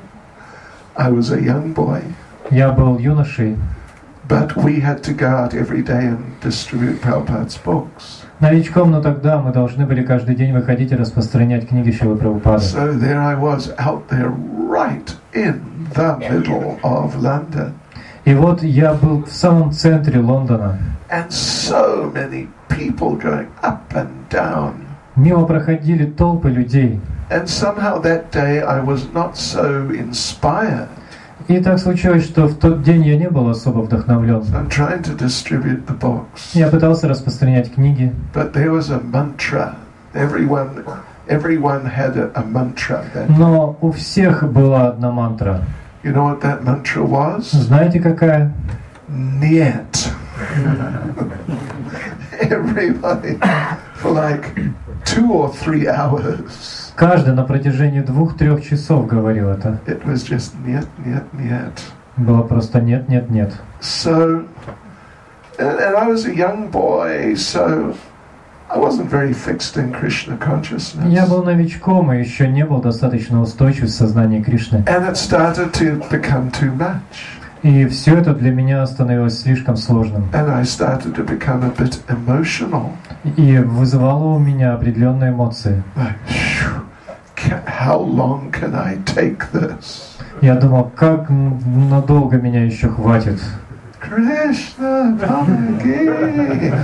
I was a young boy, Я был юношей. but we had to go out every day and distribute Prabhupada's books. Новичком, но тогда мы должны были каждый день выходить и распространять книги Шрилы Прабхупады. So there I was out there right in the middle of London. И вот я был в самом центре Лондона. And so many people going up and down. Мимо проходили толпы людей. And somehow that day I was not so inspired. И так случилось, что в тот день я не был особо вдохновлен. I'm trying to distribute the books. Я пытался распространять книги, But there was a mantra. Everyone, everyone had a, a mantra. That, но у всех была одна мантра. you know what that mantra was? Знаете, какая? Niet. Everybody for like two or three hours. Каждый на протяжении двух-трех часов говорил это. It was just niet, niet, niet. Было просто нет, нет, нет. So, and, and I was a young boy, so I wasn't very fixed in Krishna consciousness. Я был новичком и еще не был достаточно устойчив в сознании Кришны. And it started to become too much. И все это для меня становилось слишком сложным. And I started to become a bit emotional. И вызывало у меня определенные эмоции. Like, phew, how long can I take this? Я думал, как надолго меня еще хватит. Krishna, помоги!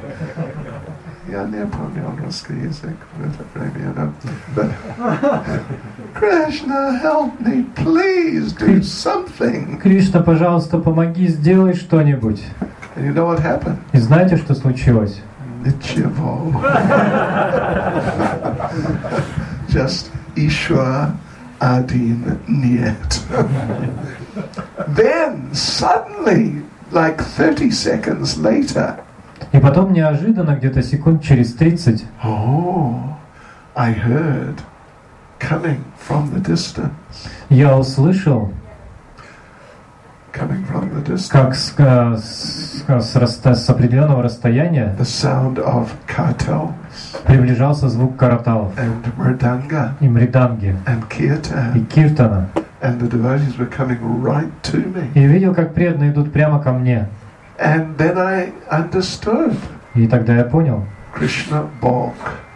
Я не помню русский язык в это время, но... But, Krishna, help me, please do something. Кришна, пожалуйста, помоги, сделай что-нибудь. And you know what happened? И знаете, что случилось? Ничего. Just Ishwar Adin Niet. Then suddenly, like thirty seconds later, И потом неожиданно, где-то секунд через тридцать, oh, I heard coming from the distance. Я услышал, Coming from the distance. как с, с, с, расста- с определенного расстояния The sound of kartals приближался звук караталов and mridanga и мриданги and и kirtan, киртана. and the devotees were coming right to me. И видел, как преданные идут прямо ко мне. And then I understood. И тогда я понял. Krishna Bog.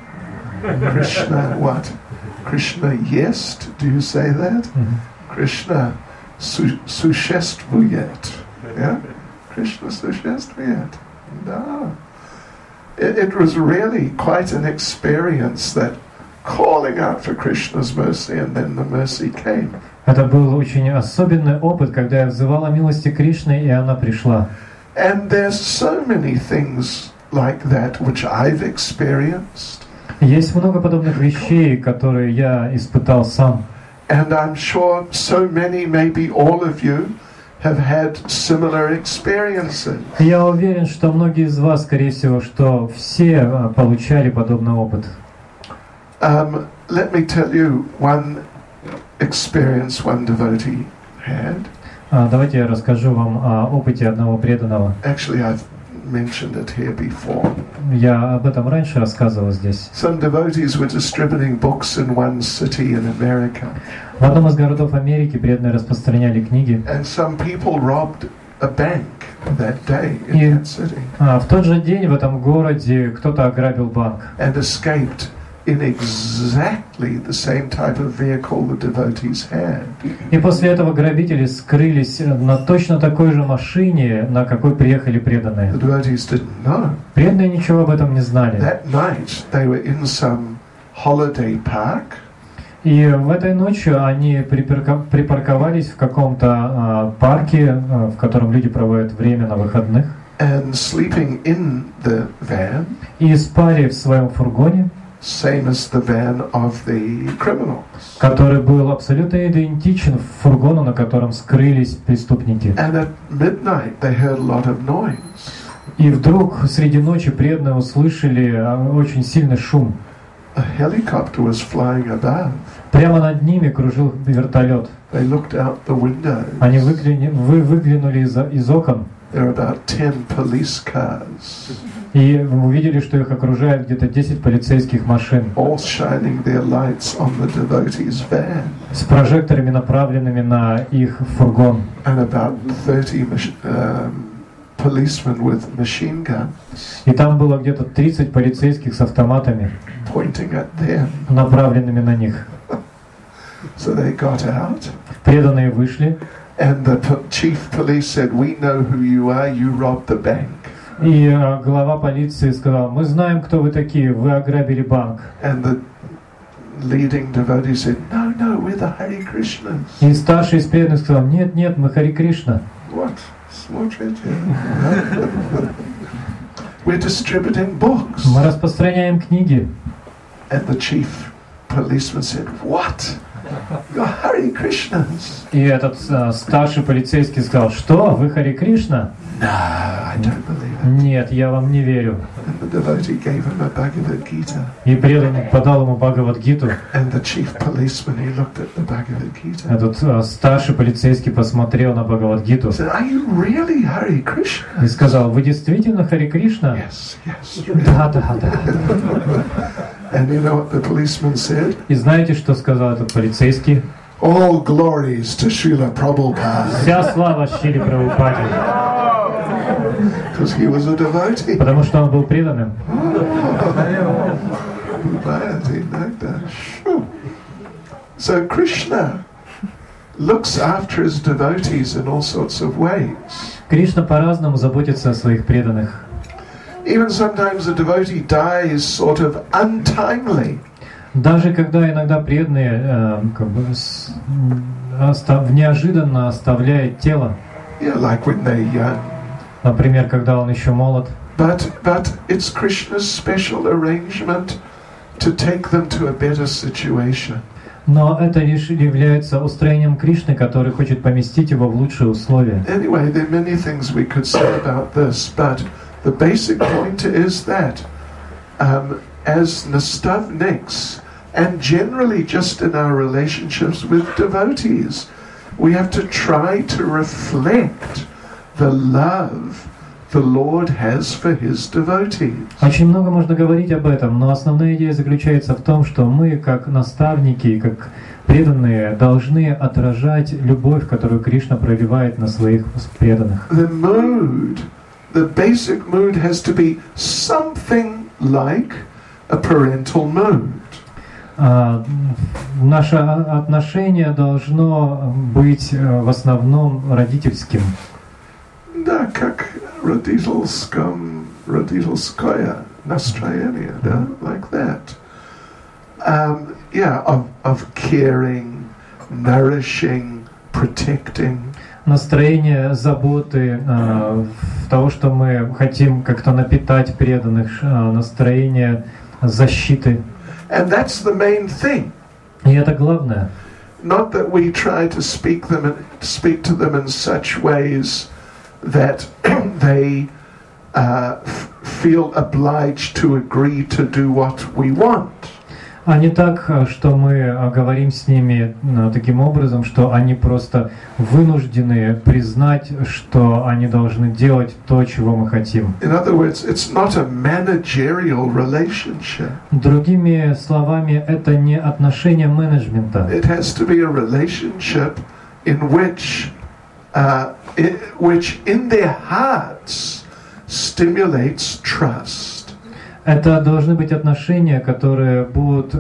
Krishna what? Krishna Yest? Do you say that? Krishna su- Sushestvuyet. Yeah? Krishna Sushestvuyet. No. It, it was really quite an experience, that calling out for Krishna's mercy, and then the mercy came. Это был очень особенный опыт, когда я взывал о милости Кришны, и она пришла. And there's so many things like that which I've experienced. Есть много подобных вещей, которые я испытал сам. And I'm sure so many, maybe all of you, have had similar experiences. Я уверен, что многие из вас, скорее всего, что все а, получали подобный опыт. Um, let me tell you one experience one devotee had. А, давайте я расскажу вам о опыте одного преданного. Actually, I've mentioned it here before. Я об этом раньше рассказывал здесь. Some devotees were distributing books in one city in America. В одном из городов Америки преданные распространяли книги. And some people robbed a bank that day in И that city. а, в тот же день в этом городе кто-то ограбил банк. And escaped in exactly the same type of vehicle the devotees had. И после этого грабители скрылись на точно такой же машине, на какой приехали преданные. The devotees didn't know. Преданные ничего об этом не знали. That night they were in some holiday park. И в этой ночью они припарка- припарковались в каком-то а, парке, а, в котором люди проводят время на выходных, And sleeping in the van, и спали в своем фургоне, same as the van of the criminals. который был абсолютно идентичен фургону, на котором скрылись преступники. And at midnight they heard a lot of noise. И вдруг среди ночи преданные услышали а, очень сильный шум. A helicopter was flying above. Прямо над ними кружил вертолет. They looked out the windows. Они выгляни- вы выглянули из, из окон There were about ten police cars, и увидели, что их окружает где-то десять полицейских машин all shining their lights on the devotees' van, с прожекторами, направленными на их фургон. and about thirty mach- um, policemen with machine guns И там было где-то тридцать полицейских с автоматами, pointing at them. направленными на них. So they got out, Преданные вышли, and the po- chief police said, "We know who you are. You robbed the bank." и а, глава полиции сказал: мы знаем, кто вы такие, вы ограбили банк. And the leading devotee said, "No, no, we're the Hare Krishnas." И старший из преданных сказал: нет, нет, мы Хари Кришна. What? Смотрите. We're distributing books. Мы распространяем книги. And the chief policeman said, "What? You're Hare Krishnas?" И этот а, старший полицейский сказал: что, вы Хари Кришна? No, I don't believe it. Нет, я вам не верю. And the devotee gave him a Bhagavad Gita. И преданный подал ему Бхагавад-гиту. And the chief policeman, he looked at the Bhagavad Gita. Этот а, старший полицейский посмотрел на Бхагавад-гиту Said, "Are you really Hare Krishna?" и сказал: вы действительно Хари Кришна? Yes, yes. Really. Да, да, да. And you know what the policeman said? И знаете, что сказал этот полицейский? All glories to Srila Prabhupada, Вся слава Шриле Прабхупаде, because he was a devotee. потому что он был преданным. Prabhupada, like that. Shoo. So Krishna looks after his devotees in all sorts of ways. Кришна по-разному заботится о своих преданных. Even sometimes a devotee dies sort of untimely. Даже когда иногда преданные э, как бы, с, остав, неожиданно оставляет тело, Yeah, like when they're young. например, когда он еще молод. But but it's Krishna's special arrangement to take them to a better situation. Но это лишь является устроением Кришны, который хочет поместить его в лучшие условия. Anyway, there are many things we could say about this, but the basic point is that um, as nastavniks, and generally just in our relationships with devotees, we have to try to reflect the love the Lord has for His devotees. Очень много можно говорить об этом, но основная идея заключается в том, что мы, как наставники, как преданные, должны отражать любовь, которую Кришна проливает на своих преданных. The mood, the basic mood has to be something like a parental mood. А, наше отношение должно быть в основном родительским. Да, как родительском, родительское настроение, да, like that. Um, yeah, of, of caring, nourishing, protecting. Настроение заботы, э, того, что мы хотим как-то напитать преданных, э, настроение защиты. And that's the main thing. И это главное. Not that we try to speak them and speak to them in such ways that they uh, f- feel obliged to agree to do what we want. А не так, что мы говорим с ними таким образом, что они просто вынуждены признать, что они должны делать то, чего мы хотим. In other words, it's not a managerial relationship. Другими словами, это не отношение менеджмента. It has to be a relationship in which, uh, in, which in their hearts stimulates trust. Это должны быть отношения, которые будут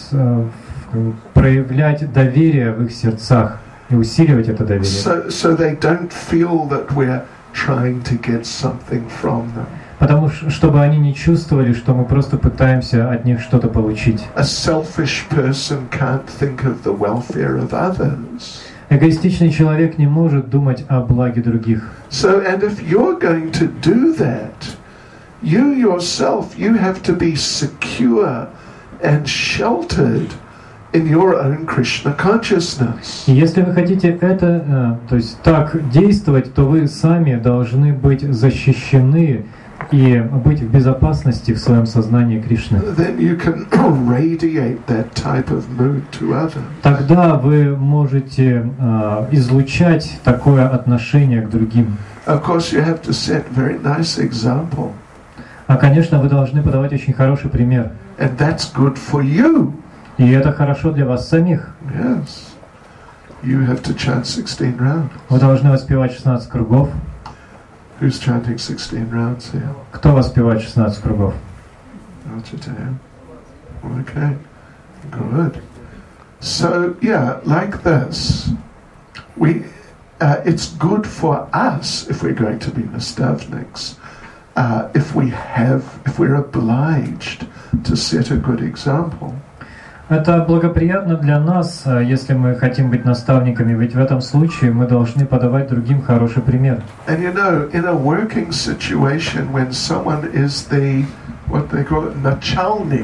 проявлять доверие в их сердцах и усиливать это доверие. So, so they don't feel that we're trying to get something from them. Потому что, чтобы они не чувствовали, что мы просто пытаемся от них что-то получить. A selfish person can't think of the welfare of others. Эгоистичный человек не может думать о благе других. So, and if you're going to do that, you yourself, you have to be secure and sheltered in your own Krishna consciousness. И если вы хотите это, то есть так действовать, то вы сами должны быть защищены и быть в безопасности в своем сознании Кришны. Then you can radiate that type of mood to others. Тогда вы можете uh, излучать такое отношение к другим. Of course, you have to set very nice example. А, конечно, вы должны подавать очень хороший пример. And that's good for you. И это хорошо для вас самих. Yes. You have to chant sixteen rounds. Вы должны воспевать шестнадцать кругов. Who's chanting sixteen rounds here? Кто воспевает шестнадцать кругов? Architect. Okay. Good. So, yeah, like this. We, uh, it's good for us, if we're going to be nastavniks, uh, if we have, if we're obliged to set a good example. Это благоприятно для нас, если мы хотим быть наставниками, ведь в этом случае мы должны подавать другим хороший пример. And you know, in a working situation, when someone is the, what they call it, начальник,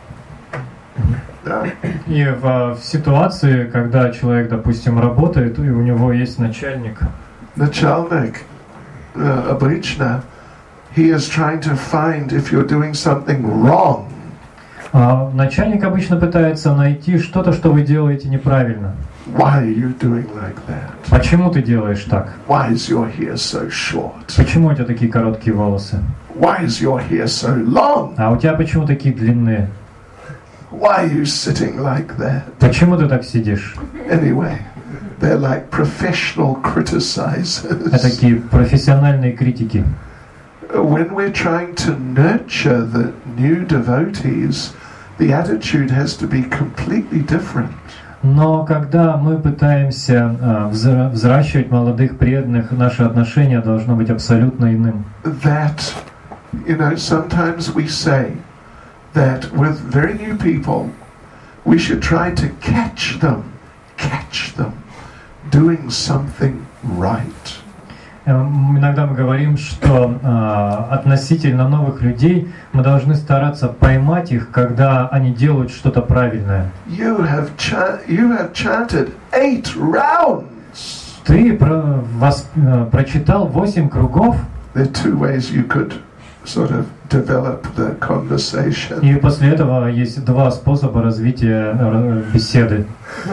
да? И в, в ситуации, когда человек, допустим, работает, и у него есть начальник. Начальник, uh, обычно, he is trying to find if you're doing something wrong. А начальник обычно пытается найти что-то, что вы делаете неправильно. Why are you doing like that? Почему ты делаешь так? Why is your hair so short? Почему у тебя такие короткие волосы? Why is your hair so long? А у тебя почему такие длинные? Why are you sitting like that? Почему ты так сидишь? Anyway, they're like professional Это criticizers. такие профессиональные критики. When we're trying to nurture the new devotees, the attitude has to be completely different. Но когда мы пытаемся а, взра- взращивать молодых преданных, наше отношение должно быть абсолютно иным. That, you know, sometimes we say that with very new people, we should try to catch them, catch them doing something right. Иногда мы говорим, что а, относительно новых людей мы должны стараться поймать их, когда они делают что-то правильное. You have cha- you have chanted eight rounds. Ты про, вас, а, прочитал восемь кругов. There are two ways you could sort of develop the conversation. И после этого есть два способа развития э, беседы.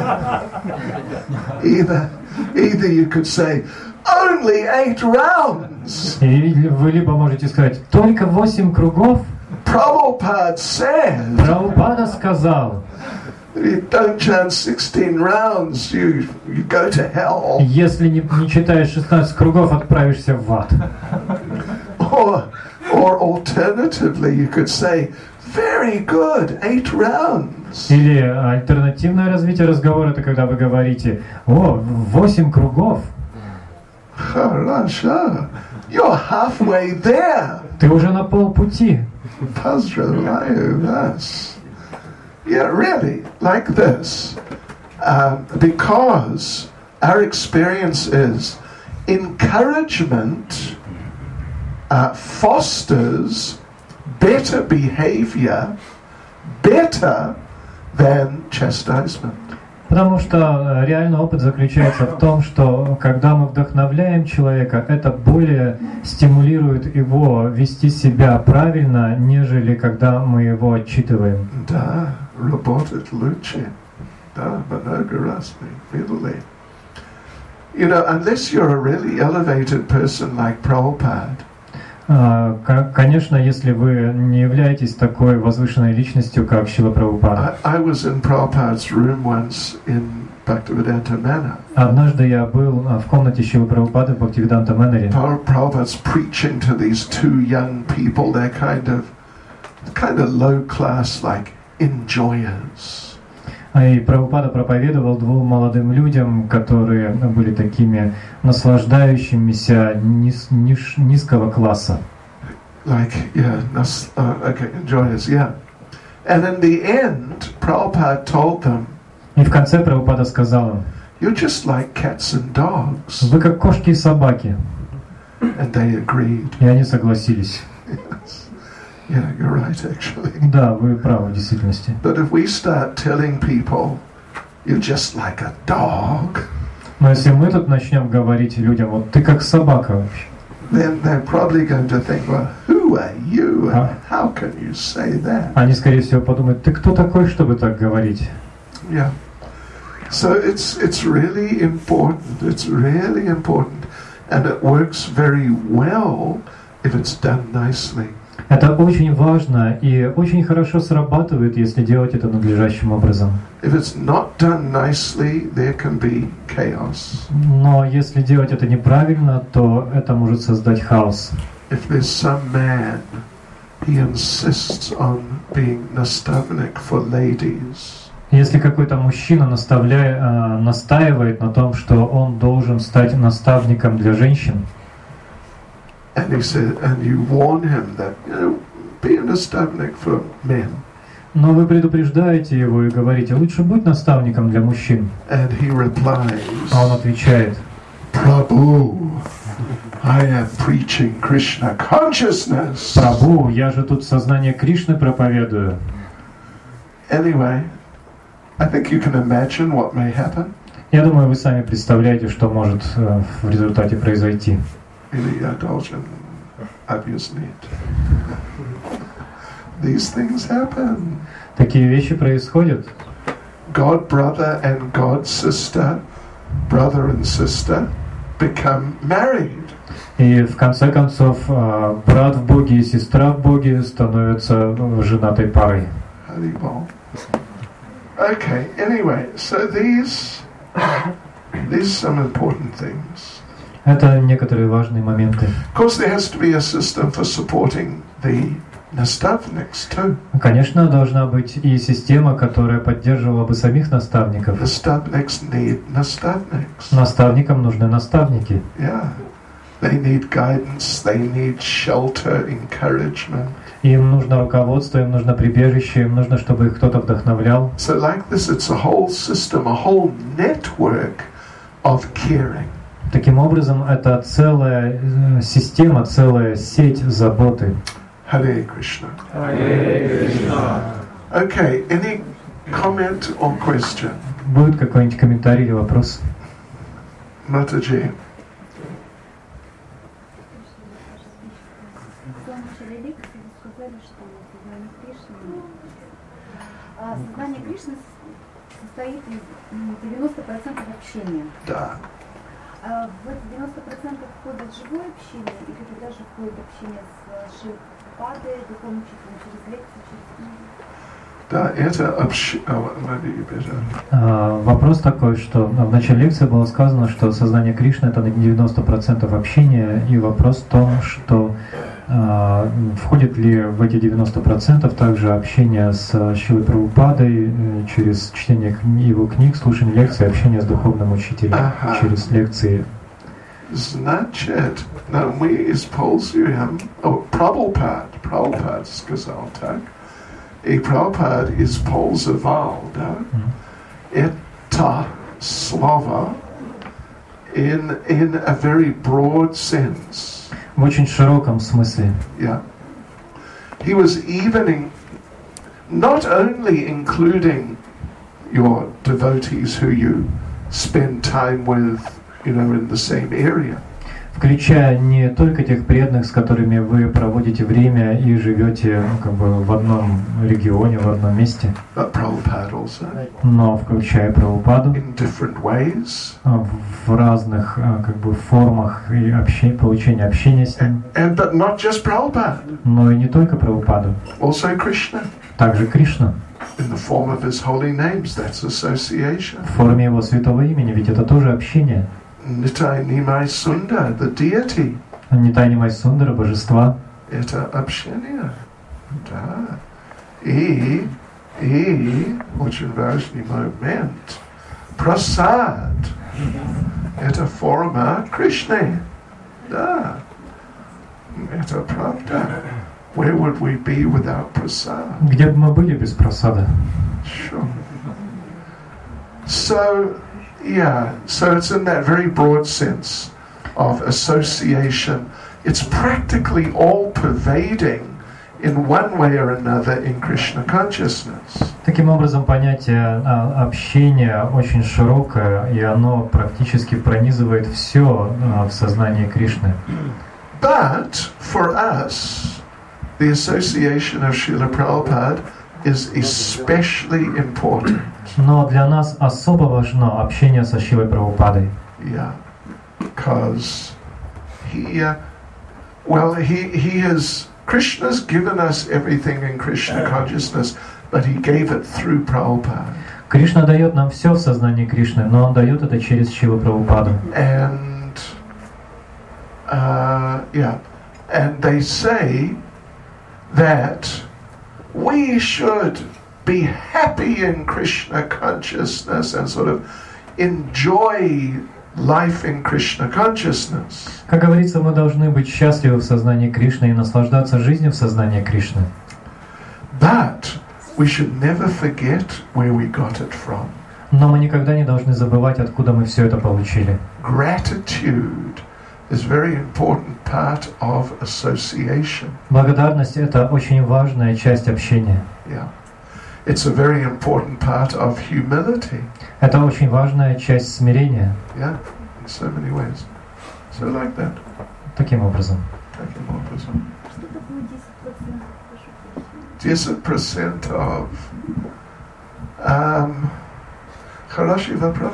Either, either you could say, only eight rounds. И вы либо можете сказать, только восемь кругов. Prabhupada said, Прабхупада сказал, if you don't chant sixteen rounds, you, you go to hell. если не, не читаешь шестнадцать кругов, отправишься в ад. Or, or alternatively, you could say, very good, eight rounds. Или альтернативное развитие разговора, это когда вы говорите, о, восемь кругов. Хорошо. You're halfway there. Ты уже на полпути. Поздравляю вас. Yeah, really, like this. Um, because our experience is encouragement uh, fosters better behavior better than chastisement. Потому что реальный опыт заключается в том, что когда мы вдохновляем человека, это более стимулирует его вести себя правильно, нежели когда мы его отчитываем. Да, работает лучше. Да, много раз мы видели. You know, unless you're a really elevated person like Prabhupada, Конечно, если вы не являетесь такой возвышенной личностью, как Шрила Прабхупада. I, I was in Prabhupada's room once in Bhaktivedanta Manor. Однажды я был в комнате Шрилы Прабхупады в Бхактивиданта Манаре. Prabhupada's preaching to these two young people. They're kind of, kind of low class, like enjoyers. И Прабхупада проповедовал двум молодым людям, которые были такими наслаждающимися низ, низ, низкого класса. Like, yeah, nas, uh, okay, enjoyers, yeah. And in the end, Prabhupada told them, И в конце Прабхупада сказал им, you're just like cats and dogs. вы как кошки и собаки. And they agreed. И они согласились. Yes. Yeah, you're right, actually. Да, вы правы в действительности. But if we start telling people, you're just like a dog, Но если мы тут начнем говорить людям, вот ты как собака вообще, then they're probably going to think, well, who are you? And Huh? how can you say that? они, скорее всего, подумают, ты кто такой, чтобы так говорить? Yeah. So it's it's really important. It's really important, and it works very well if it's done nicely. Это очень важно и очень хорошо срабатывает, если делать это надлежащим образом. If it's not done nicely, there can be chaos. Но если делать это неправильно, то это может создать хаос. If there's some man, he insists on being nastavnik for ladies. Если какой-то мужчина наставляет, настаивает на том, что он должен стать наставником для женщин, And he said, and you warn him that, you know, be a nastavnik for men. но вы предупреждаете его и говорите, лучше будь наставником для мужчин. And he replies, А он отвечает, Prabhu, I am preaching Krishna consciousness. Прабху, я же тут сознание Кришны проповедую. Anyway, I think you can imagine what may happen. Я думаю, вы сами представляете, что может э, в результате произойти. Really indulgent, obviously. These things happen. Такие вещи происходят. God brother and God sister, brother and sister, become married. И в конце концов, э, брат в Боге и сестра в Боге становятся женатой парой. Haribol. Okay, anyway, so these, these are some important things. Это некоторые важные моменты. Of course, there has to be a system for supporting the nastavniks too. Конечно, должна быть и система, которая поддерживала бы самих наставников. Nastavniks need nastavniks. Наставникам нужны наставники. Yeah. They need guidance, they need shelter, encouragement. Им нужно руководство, им нужно прибежище, им нужно, чтобы их кто-то вдохновлял. So like this, it's a whole system, a whole network of caring. Таким образом, это целая э, система, целая сеть заботы. Hare Krishna. Hare Krishna. Okay, any comment or question? Будет какой-нибудь комментарий или вопрос? Mataji. Сознание Кришны состоит из девяносто процентов общения. Да. А в эти девяносто процентов входит живое общение, или туда же входит общение с Шри Прабхупадой, духовным учителем, через лекции, через книги? Да, это общение. А, вопрос такой, что в начале лекции было сказано, что сознание Кришны это на девяносто процентов общения, и вопрос в том, что а, входит ли в эти девяносто процентов также общение с Шрилой Прабхупадой через чтение его книг, слушание лекций, общение с духовным учителем Ага. через лекции. Значит, no, мы используем oh, Prabhupada, Prabhupada сказал так, и Prabhupada использовал, да, это слово in, in a very broad sense. В очень широком смысле. Yeah. He was even in, not only including your devotees who you spend time with, you know, in the same area. Включая не только тех преданных, с которыми вы проводите время и живете ну, как бы в одном регионе, в одном месте, But Prabhupada also, но включая Прабхупаду in different ways. в разных как бы формах и общения, получения общения с ним, And but not just Prabhupada, но и не только Прабхупаду, also Krishna. также Кришна In the form of his holy names, that's association. в форме его святого имени, ведь это тоже общение. Nitai Nimai Sundar, the deity, Нитай Нимай Сундара, божества. это общение. Да. И, и, очень важный момент, прасад, это форма Кришны. Да. Это правда. Where would we be without prasad? Где бы мы были без просада? Sure. So, yeah, so it's in that very broad sense of association. It's practically all pervading in one way or another in Krishna consciousness. Таким образом, понятие а, общения очень широкое, и оно практически пронизывает все а, в сознании Кришны. But for us, the association of Srila Prabhupada is especially important. Но для нас особо важно общение со Шрилой Прабхупадой. Yeah, because he, uh, well, he he has Krishna's given us everything in Krishna consciousness, but he gave it through Prabhupada. Кришна дает нам все в сознании Кришны, но он дает это через Шрилу Прабхупаду. And uh, yeah, and they say that we should be happy in Krishna consciousness and sort of enjoy life in Krishna consciousness. Как говорится, мы должны быть счастливы в сознании Кришны и наслаждаться жизнью в сознании Кришны. But we should never forget where we got it from. Но мы никогда не должны забывать, откуда мы все это получили. Gratitude is a very important part of association. Благодарность — это очень важная часть общения. Yeah. It's a very important part of humility. Это очень важная часть смирения. Yeah, in so many ways. So like that. Таким образом. Таким образом. Что такое десять десять процентов? процent of... Um, хороший вопрос.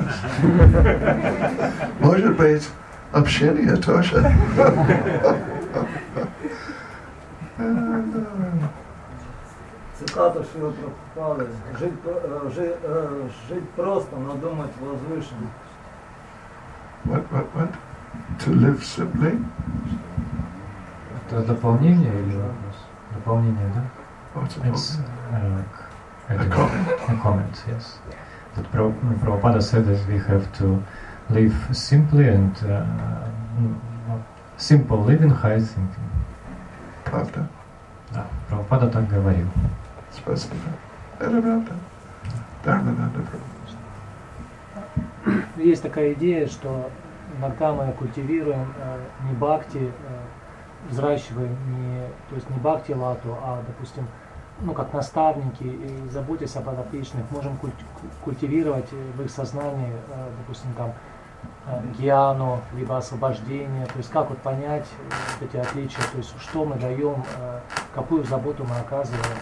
Может быть, общение тоже. Цитата Шрилы Прабхупады. Жить, э, жи, э, жить просто, но думать возвышенно. What, what, what? To live simply? Это дополнение или вопрос? Дополнение, да? What's a It's uh, A adding- comment. a comment, yes. That Prab- Prabhupada said that we have to live simply and uh, mm, simple living, high thinking. Pravda. Да, Прабхупада так говорил. Supposed to be. Это правда. Dharmananda Prabhu. Есть такая идея, что иногда мы культивируем э, не бхакти, э, взращиваем не, то есть не бхакти лату, а, допустим, ну как наставники и заботясь о подопечных, можем культи- культивировать в их сознании, э, допустим, там э, гьяну, либо освобождение, то есть как вот понять э, вот эти отличия, то есть что мы даем, э, какую заботу мы оказываем.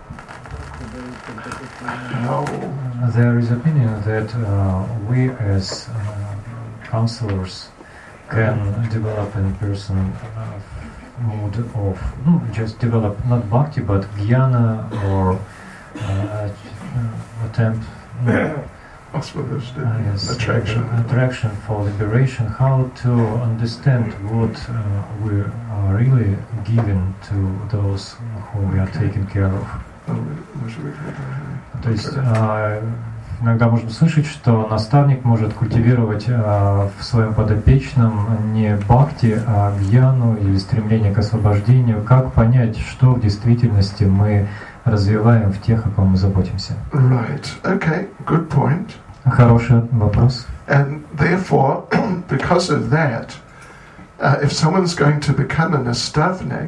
How There is opinion that uh, we as uh, counselors can develop in person uh, mood of no, just develop not bhakti but jnana or uh, attempt no, osmosis, uh, yes, attraction. uh, attraction for liberation. How to understand what uh, we are really giving to those whom we are taking care of. Oh, we- we should be- То есть а, иногда можно слышать, что наставник может культивировать а, в своем подопечном не бхакти, а гьяну или стремление к освобождению. Как понять, что в действительности мы развиваем в тех, о ком мы заботимся? Right. Okay. Good point. Хороший вопрос. And therefore, because of that, uh, if someone's going to become a nastavnik,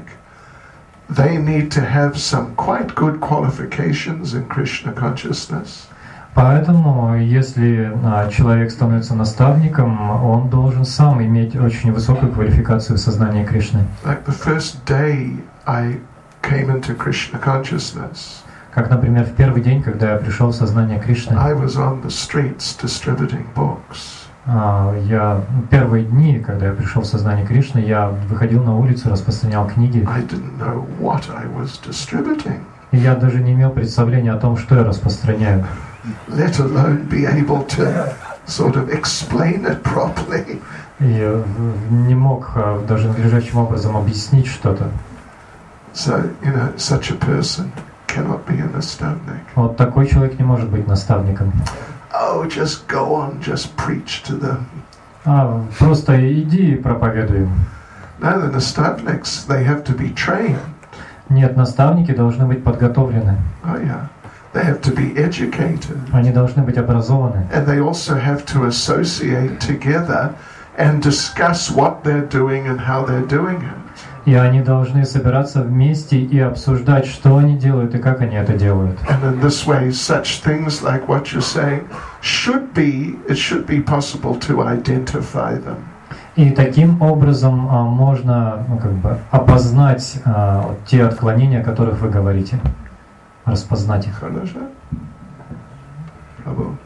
they need to have some quite good qualifications in Krishna consciousness. Поэтому, если а, человек становится наставником, он должен сам иметь очень высокую квалификацию в сознании Кришны. Like the first day I came into Krishna consciousness, Как, например, в первый день, когда я пришел в сознание Кришны, I was on the streets distributing books. А, я первые дни, когда я пришел в сознание Кришны, я выходил на улицу, распространял книги, I didn't know what I was distributing, и я даже не имел представления о том, что я распространяю, let alone be able to sort of explain it properly. и э, не мог э, даже надлежащим образом объяснить что-то. So, you know, such a person cannot be a nastavnik. Вот такой человек не может быть наставником. Oh, just go on, just preach to them. А, просто иди и проповедуй им. No, the nastavniks, they have to be trained. Нет, наставники должны быть подготовлены, Oh, yeah. They have to be educated. они должны быть образованы. And they also have to associate together and discuss what they're doing and how they're doing it. И они должны собираться вместе и обсуждать, что они делают и как они это делают. And in this way, such things like what you're saying should be, it should be possible to identify them. И таким образом а, можно ну, как бы опознать а, вот те отклонения, о которых вы говорите, распознать их. Хорошо? Bravo.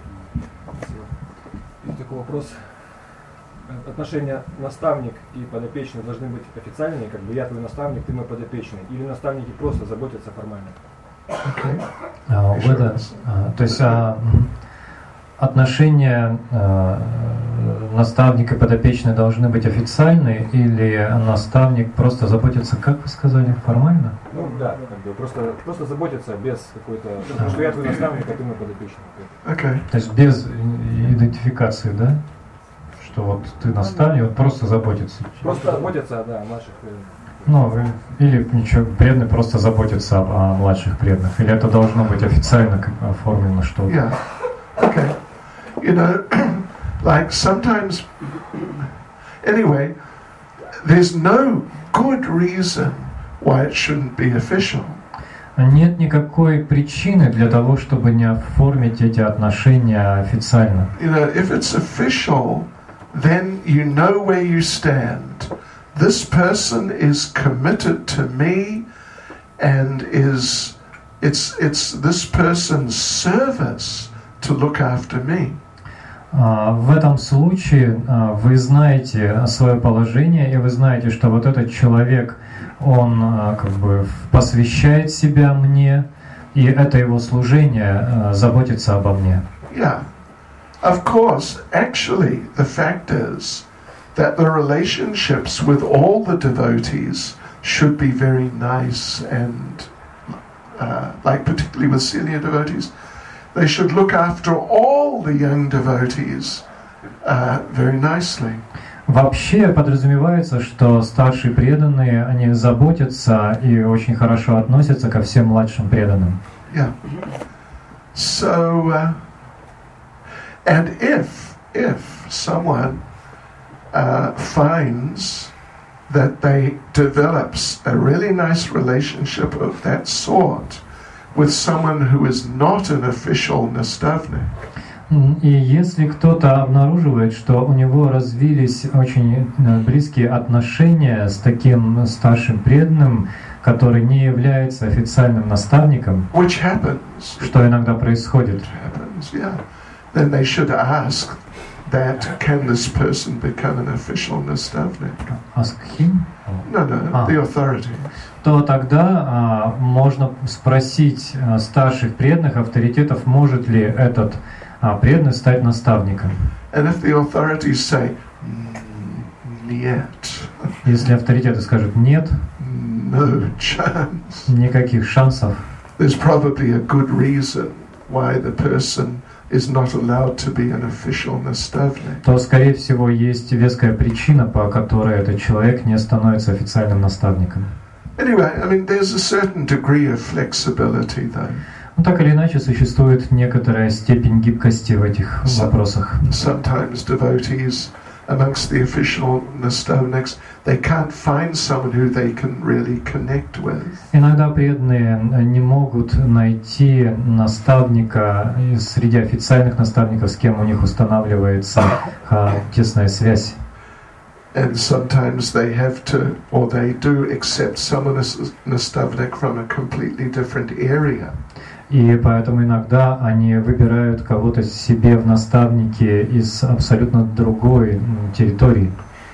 И такой вопрос. Отношения наставник и подопечный должны быть официальные, как бы я твой наставник, ты мой подопечный, или наставники просто заботятся формально? Okay. А, в это, а, то есть а, м, отношения а, наставника и подопечный должны быть официальные, или наставник просто заботится, как вы сказали, формально? Ну да, как бы просто, просто заботятся без какой-то, потому что я твой наставник, а ты мой подопечный. Okay. То есть без и- идентификации, да? Что вот ты наставник, вот просто заботится. Просто заботятся, да, о младших. э, Ну, или ничего, преданный просто заботится о, о младших преданных. Или это должно быть официально как оформлено, что... Yeah. Okay. You know, like sometimes, anyway, there's no good reason why it shouldn't be official. Нет никакой причины для того, чтобы не оформить эти отношения официально. You know, if it's official, then you know where you stand. This person is committed to me and is it's it's this person's service to look after me. А, В этом случае а, вы знаете свое положение, и вы знаете, что вот этот человек, он а, как бы посвящает себя мне, и это его служение а, заботиться обо мне. Yeah. Of course, actually, the fact is that the relationships with all the devotees, should be very nice and, uh, like particularly with senior devotees, they should look after all the young devotees uh, very nicely. Вообще подразумевается, что старшие преданные, они заботятся и очень хорошо относятся ко всем младшим преданным. Yeah. So, uh, and if if someone uh, finds that they develops a really nice relationship of that sort with someone who is not an official nastavnik, И если кто-то обнаруживает, что у него развились очень близкие отношения с таким старшим преданным, который не является официальным наставником, which happens, что иногда происходит, happens, yeah, then they should ask that can this person become an official nastavnik? ask him, No, no, Ah. the authority. то тогда а, можно спросить а, старших преданных авторитетов, может ли этот а, преданный стать наставником. And if the authorities say, "Mm, yet, Если авторитеты скажут нет, no chance, никаких шансов, there's probably a good reason why the person is not allowed to be an official nastavnik. то, скорее всего, есть веская причина, по которой этот человек не становится официальным наставником. Anyway, I mean, there's a certain degree of flexibility, though. Но так или иначе существует некоторая степень гибкости в этих So- вопросах. Sometimes devotees amongst the official nastavniks, they can't find someone who they can really connect with. Иногда преданные не могут найти наставника из- среди официальных наставников, с кем у них устанавливается а, тесная связь. And sometimes they have to, or they do accept someone as nastavnik from a completely different area. И поэтому иногда они выбирают кого-то себе в наставнике из абсолютно другой м, территории.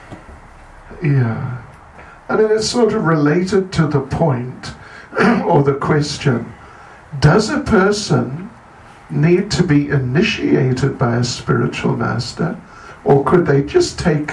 Yeah. I mean, it's sort of related to the point or the question, does a person need to be initiated by a spiritual master, or could they just take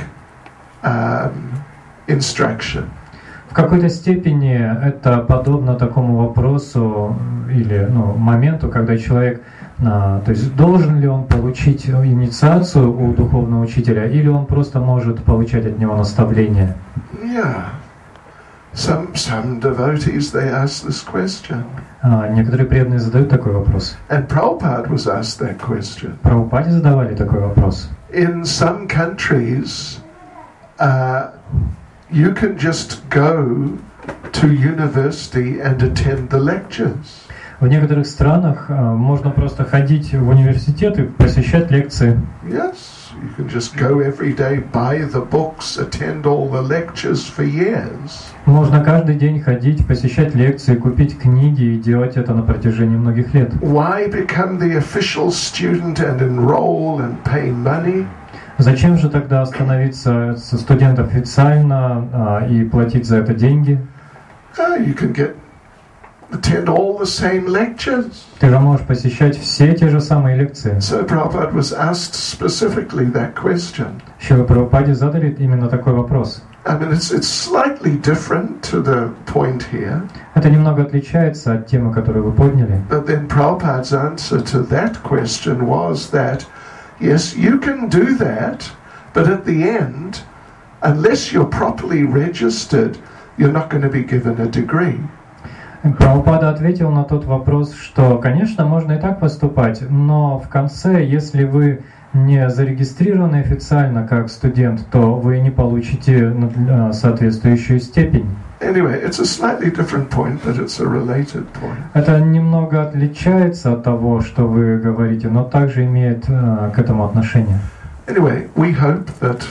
um, instruction? В какой-то степени это подобно такому вопросу или ну, моменту, когда человек, а, то есть должен ли он получить инициацию у духовного учителя, или он просто может получать от него наставления. Yeah. Some some devotees, they ask this question. А, некоторые преданные задают такой вопрос. And Prabhupada was asked that question. Прабхупаде задавали такой вопрос. In some countries, uh, you can just go to university and attend the lectures. В некоторых странах а, можно просто ходить в университет и посещать лекции. Yes, you can just go every day, buy the books, attend all the lectures for years. Можно каждый день ходить, посещать лекции, купить книги и делать это на протяжении многих лет. Why become the official student and enroll and pay money? Зачем же тогда становиться студентом официально а, и платить за это деньги? Oh, you can get attend all the same lectures. Ты же можешь посещать все те же самые лекции. So Prabhupada was asked specifically that question. Шрила Прабхупаде задали именно такой вопрос. I mean, it's it's slightly different to the point here, Это немного отличается от темы, которую вы подняли. but then Prabhupada's answer to that question was that, yes, you can do that, but at the end, unless you're properly registered, you're not going to be given a degree. Прабхупада ответил на тот вопрос, что, конечно, можно и так поступать, но в конце, если вы не зарегистрированы официально как студент, то вы не получите соответствующую степень. Anyway, it's a slightly different point, but it's a related point. Это немного отличается от того, что вы говорите, но также имеет э, к этому отношение. Anyway, we hope that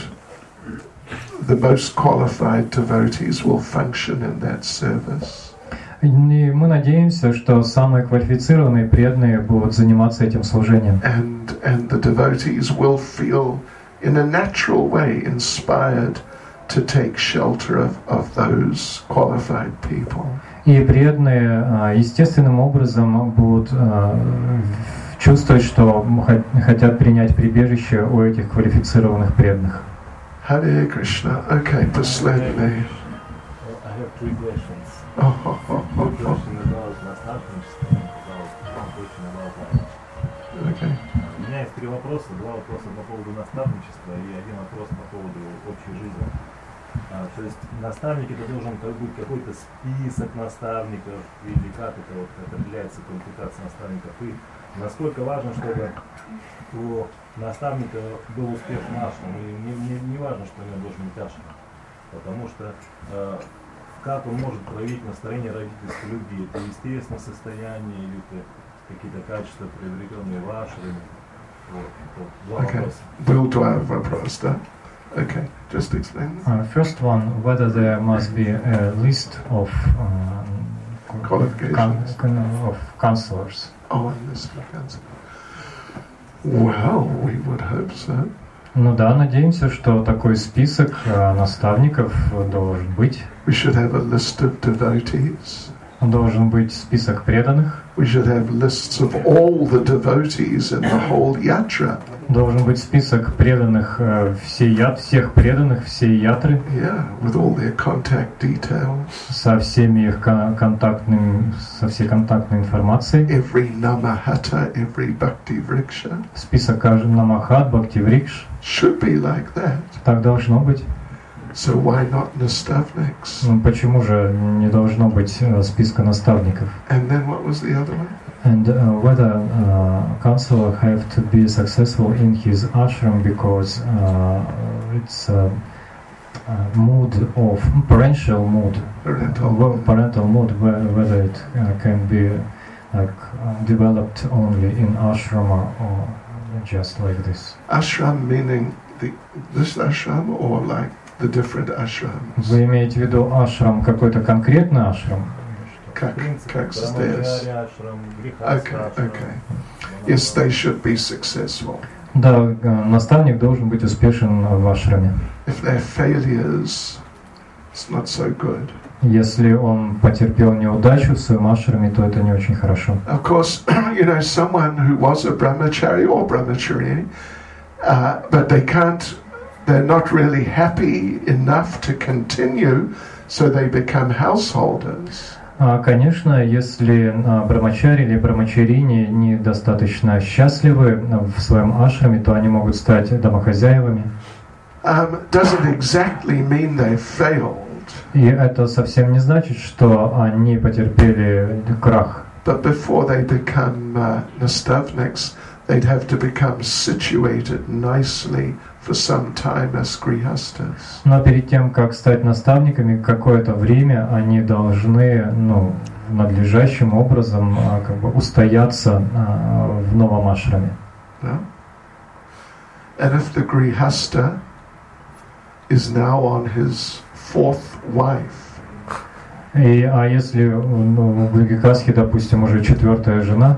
the most qualified devotees will function in that service. И мы надеемся, что самые квалифицированные преданные будут заниматься этим служением. And, and the devotees will feel in a natural way inspired to take shelter of, of those qualified people. И преданные э, естественным образом будут э, чувствовать, что хотят принять прибежище у этих квалифицированных преданных. Hare Krishna. Okay, последний. I have three questions. Oh, oh, oh, One oh, question about наставничество, about one question about life. oh. Okay. У меня есть три вопроса, два вопроса по поводу наставничества и один вопрос по поводу общей жизни. А, то есть наставник это должен быть какой-то список наставников или как это вот определяется квалификация наставников и насколько важно, чтобы у наставника был успех в нашем и не, не, не важно, что у него должен быть ашрам, потому что э, как он может проявить настроение родительской любви, это естественное состояние или это какие-то качества, приобретенные в ашраме. Вот, вот, два Okay. вопроса. Был два вопроса. Okay, just explain. Uh, first one, whether there must be a list of uh, Qualifications. con- of counselors. Oh, and this cancer. Well, we would hope so. Ну да, надеемся, что такой список uh, наставников должен быть. We should have a list of devotees. Должен быть список преданных. We should have lists of all the devotees in the whole yatra. Должен быть список преданных uh, всей яд, всех преданных всей ятры. Yeah, with all their contact details. Со всеми их кон- контактными, со всей контактной информацией. Every namahata, every bhakti vriksha. Список каждого намахат, бхакти-врикш. Should be like that. Так должно быть. So why not nastavniks? Ну, почему же не должно быть uh, списка наставников? And then what was the other one? And uh, whether uh, counselor have to be successful in his ashram because uh, it's a, a mood of parental mood, Parental. well, parental mood, whe- whether it uh, can be like uh, developed only in ashram or, or just like this. Ashram meaning the this ashram or like the different ashrams? Вы имеете в виду ашрам, какой-то конкретный ашрам? Как, Принцип как Брамачарья здесь? ашрам, грехастха Okay, ашрам. okay. Yes, they should be successful. Да, э, наставник должен быть успешен в ашраме. If they're failures, it's not so good. Если он потерпел неудачу в своем ашраме, то это не очень хорошо. Of course, you know, someone who was a brahmachari or brahmachari, uh, but they can't, they're not really happy enough to continue, so they become householders. А, конечно, если а, брамачари или брамачарини недостаточно счастливы в своем ашраме, то они могут стать домохозяевами. Um, doesn't exactly mean they failed, И это совсем не значит, что они потерпели крах. but before they become uh, nastavniks, they'd have to become situated nicely for some time as grihastas. Но перед тем, как стать наставниками, какое-то время они должны, ну, надлежащим образом а, как бы устояться а, в новом ашраме. No? And if the grihasta is now on his fourth wife, И, а если ну, в Грихастхе, допустим, уже четвертая жена,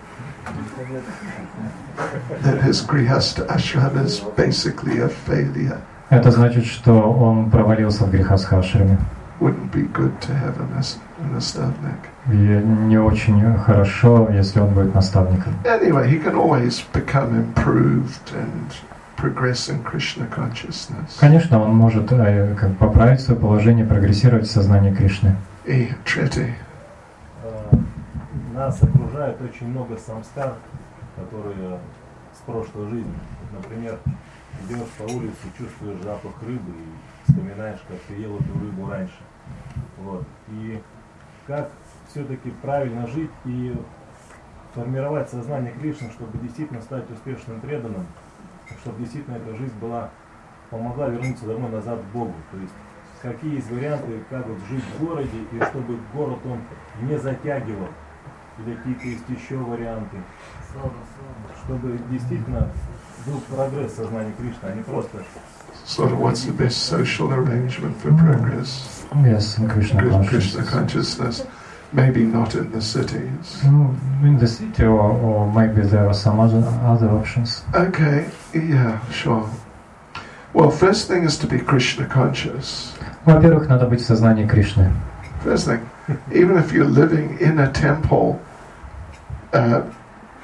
then his grihasta ashram is basically a failure. это значит, что он провалился в Грихастха-ашраме. Wouldn't be good to have a, nas- a nastavnik. И не очень хорошо, если он будет наставником. Anyway, he can always become improved and progress in Krishna consciousness. Конечно, он может э, как, поправить свое положение, прогрессировать в сознании Кришны. И трети. Э, Нас окружает очень много самскар, которые с прошлой жизни. Вот, например, идешь по улице, чувствуешь запах рыбы и вспоминаешь, как ты ел эту рыбу раньше. Вот. И как все-таки правильно жить и формировать сознание Кришны, чтобы действительно стать успешным преданным, чтобы действительно эта жизнь была, помогла вернуться домой назад к Богу. То есть какие есть варианты, как вот жить в городе, и чтобы город он не затягивал, или какие-то есть еще варианты, чтобы действительно был прогресс сознания Кришны, а не просто Sort of what's the best social arrangement for progress? Yes, in Krishna Good Krishna consciousness. consciousness. Maybe not in the cities. Ну, in the city, or, or maybe there are some other, other options. Okay, yeah, sure. Well, first thing is to be Krishna conscious. Во-первых, надо быть в сознании Кришны. First thing, even if you're living in a temple, uh,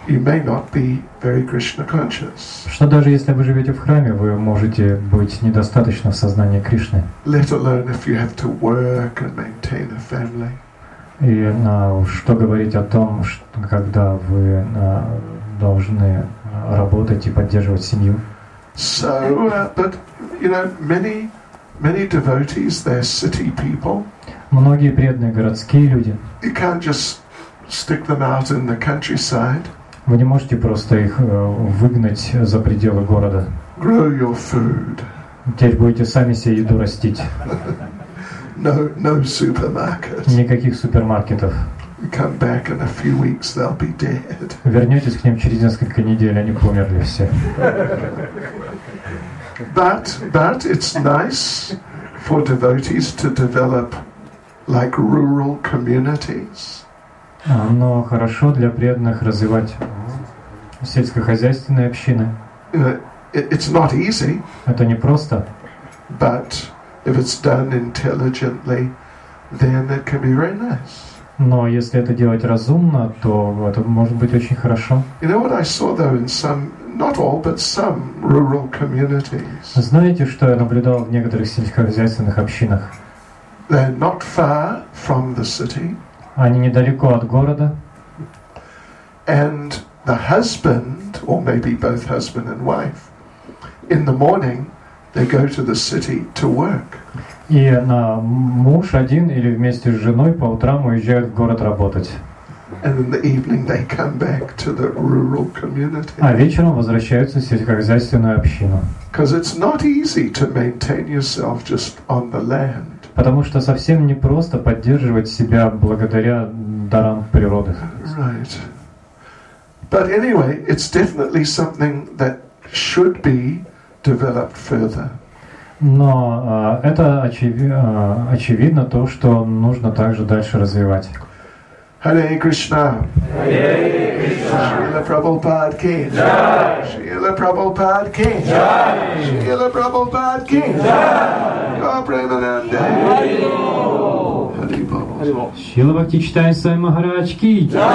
you may not be very Krishna conscious. Что даже если вы живете в храме, вы можете быть недостаточно в сознании Кришны. Let alone if you have to work and maintain a family. И а, что говорить о том, что, когда вы а, должны работать и поддерживать семью. So, uh, but you know, many, many devotees, they're city people. Многие преданные городские люди. You can't just stick them out in the countryside. Вы не можете просто их выгнать за пределы города. Grow your food. Теперь будете сами себе еду растить. No, no supermarket. Никаких супермаркетов. You come back in a few weeks, they'll be dead. Вернетесь к ним через несколько недель, они померли все. But, but it's nice for devotees to develop like rural communities. Но хорошо для преданных развивать сельскохозяйственные общины. You know, it, it's not easy. Это не просто. But if it's done intelligently, then it can be very nice. Но если это делать разумно, то это может быть очень хорошо. You know what I saw though in some, not all, but some rural communities? Знаете, что я наблюдал в некоторых сельскохозяйственных общинах? They're not far from the city. Они недалеко от города. And the husband, or maybe both husband and wife, in the morning they go to the city to work. И на муж один или вместе с женой по утрам уезжают в город работать. And in the evening they come back to the rural community. А вечером возвращаются в сельскохозяйственную общину. Because it's not easy to maintain yourself just on the land. Потому что совсем непросто поддерживать себя благодаря дарам природы. Right. But anyway, it's definitely something that should be developed further. Но э, это очеви- э, очевидно то, что нужно также дальше развивать. Hare Krishna. Hare Krishna. Srila Prabhupada ki. Jai. Srila Prabhupada ki. Jai. Srila Prabhupada ki. Jai. Gaur Premanande. Hari Bol. Hari Bol. Шрила Бхактичитания Свами Махарадж ки.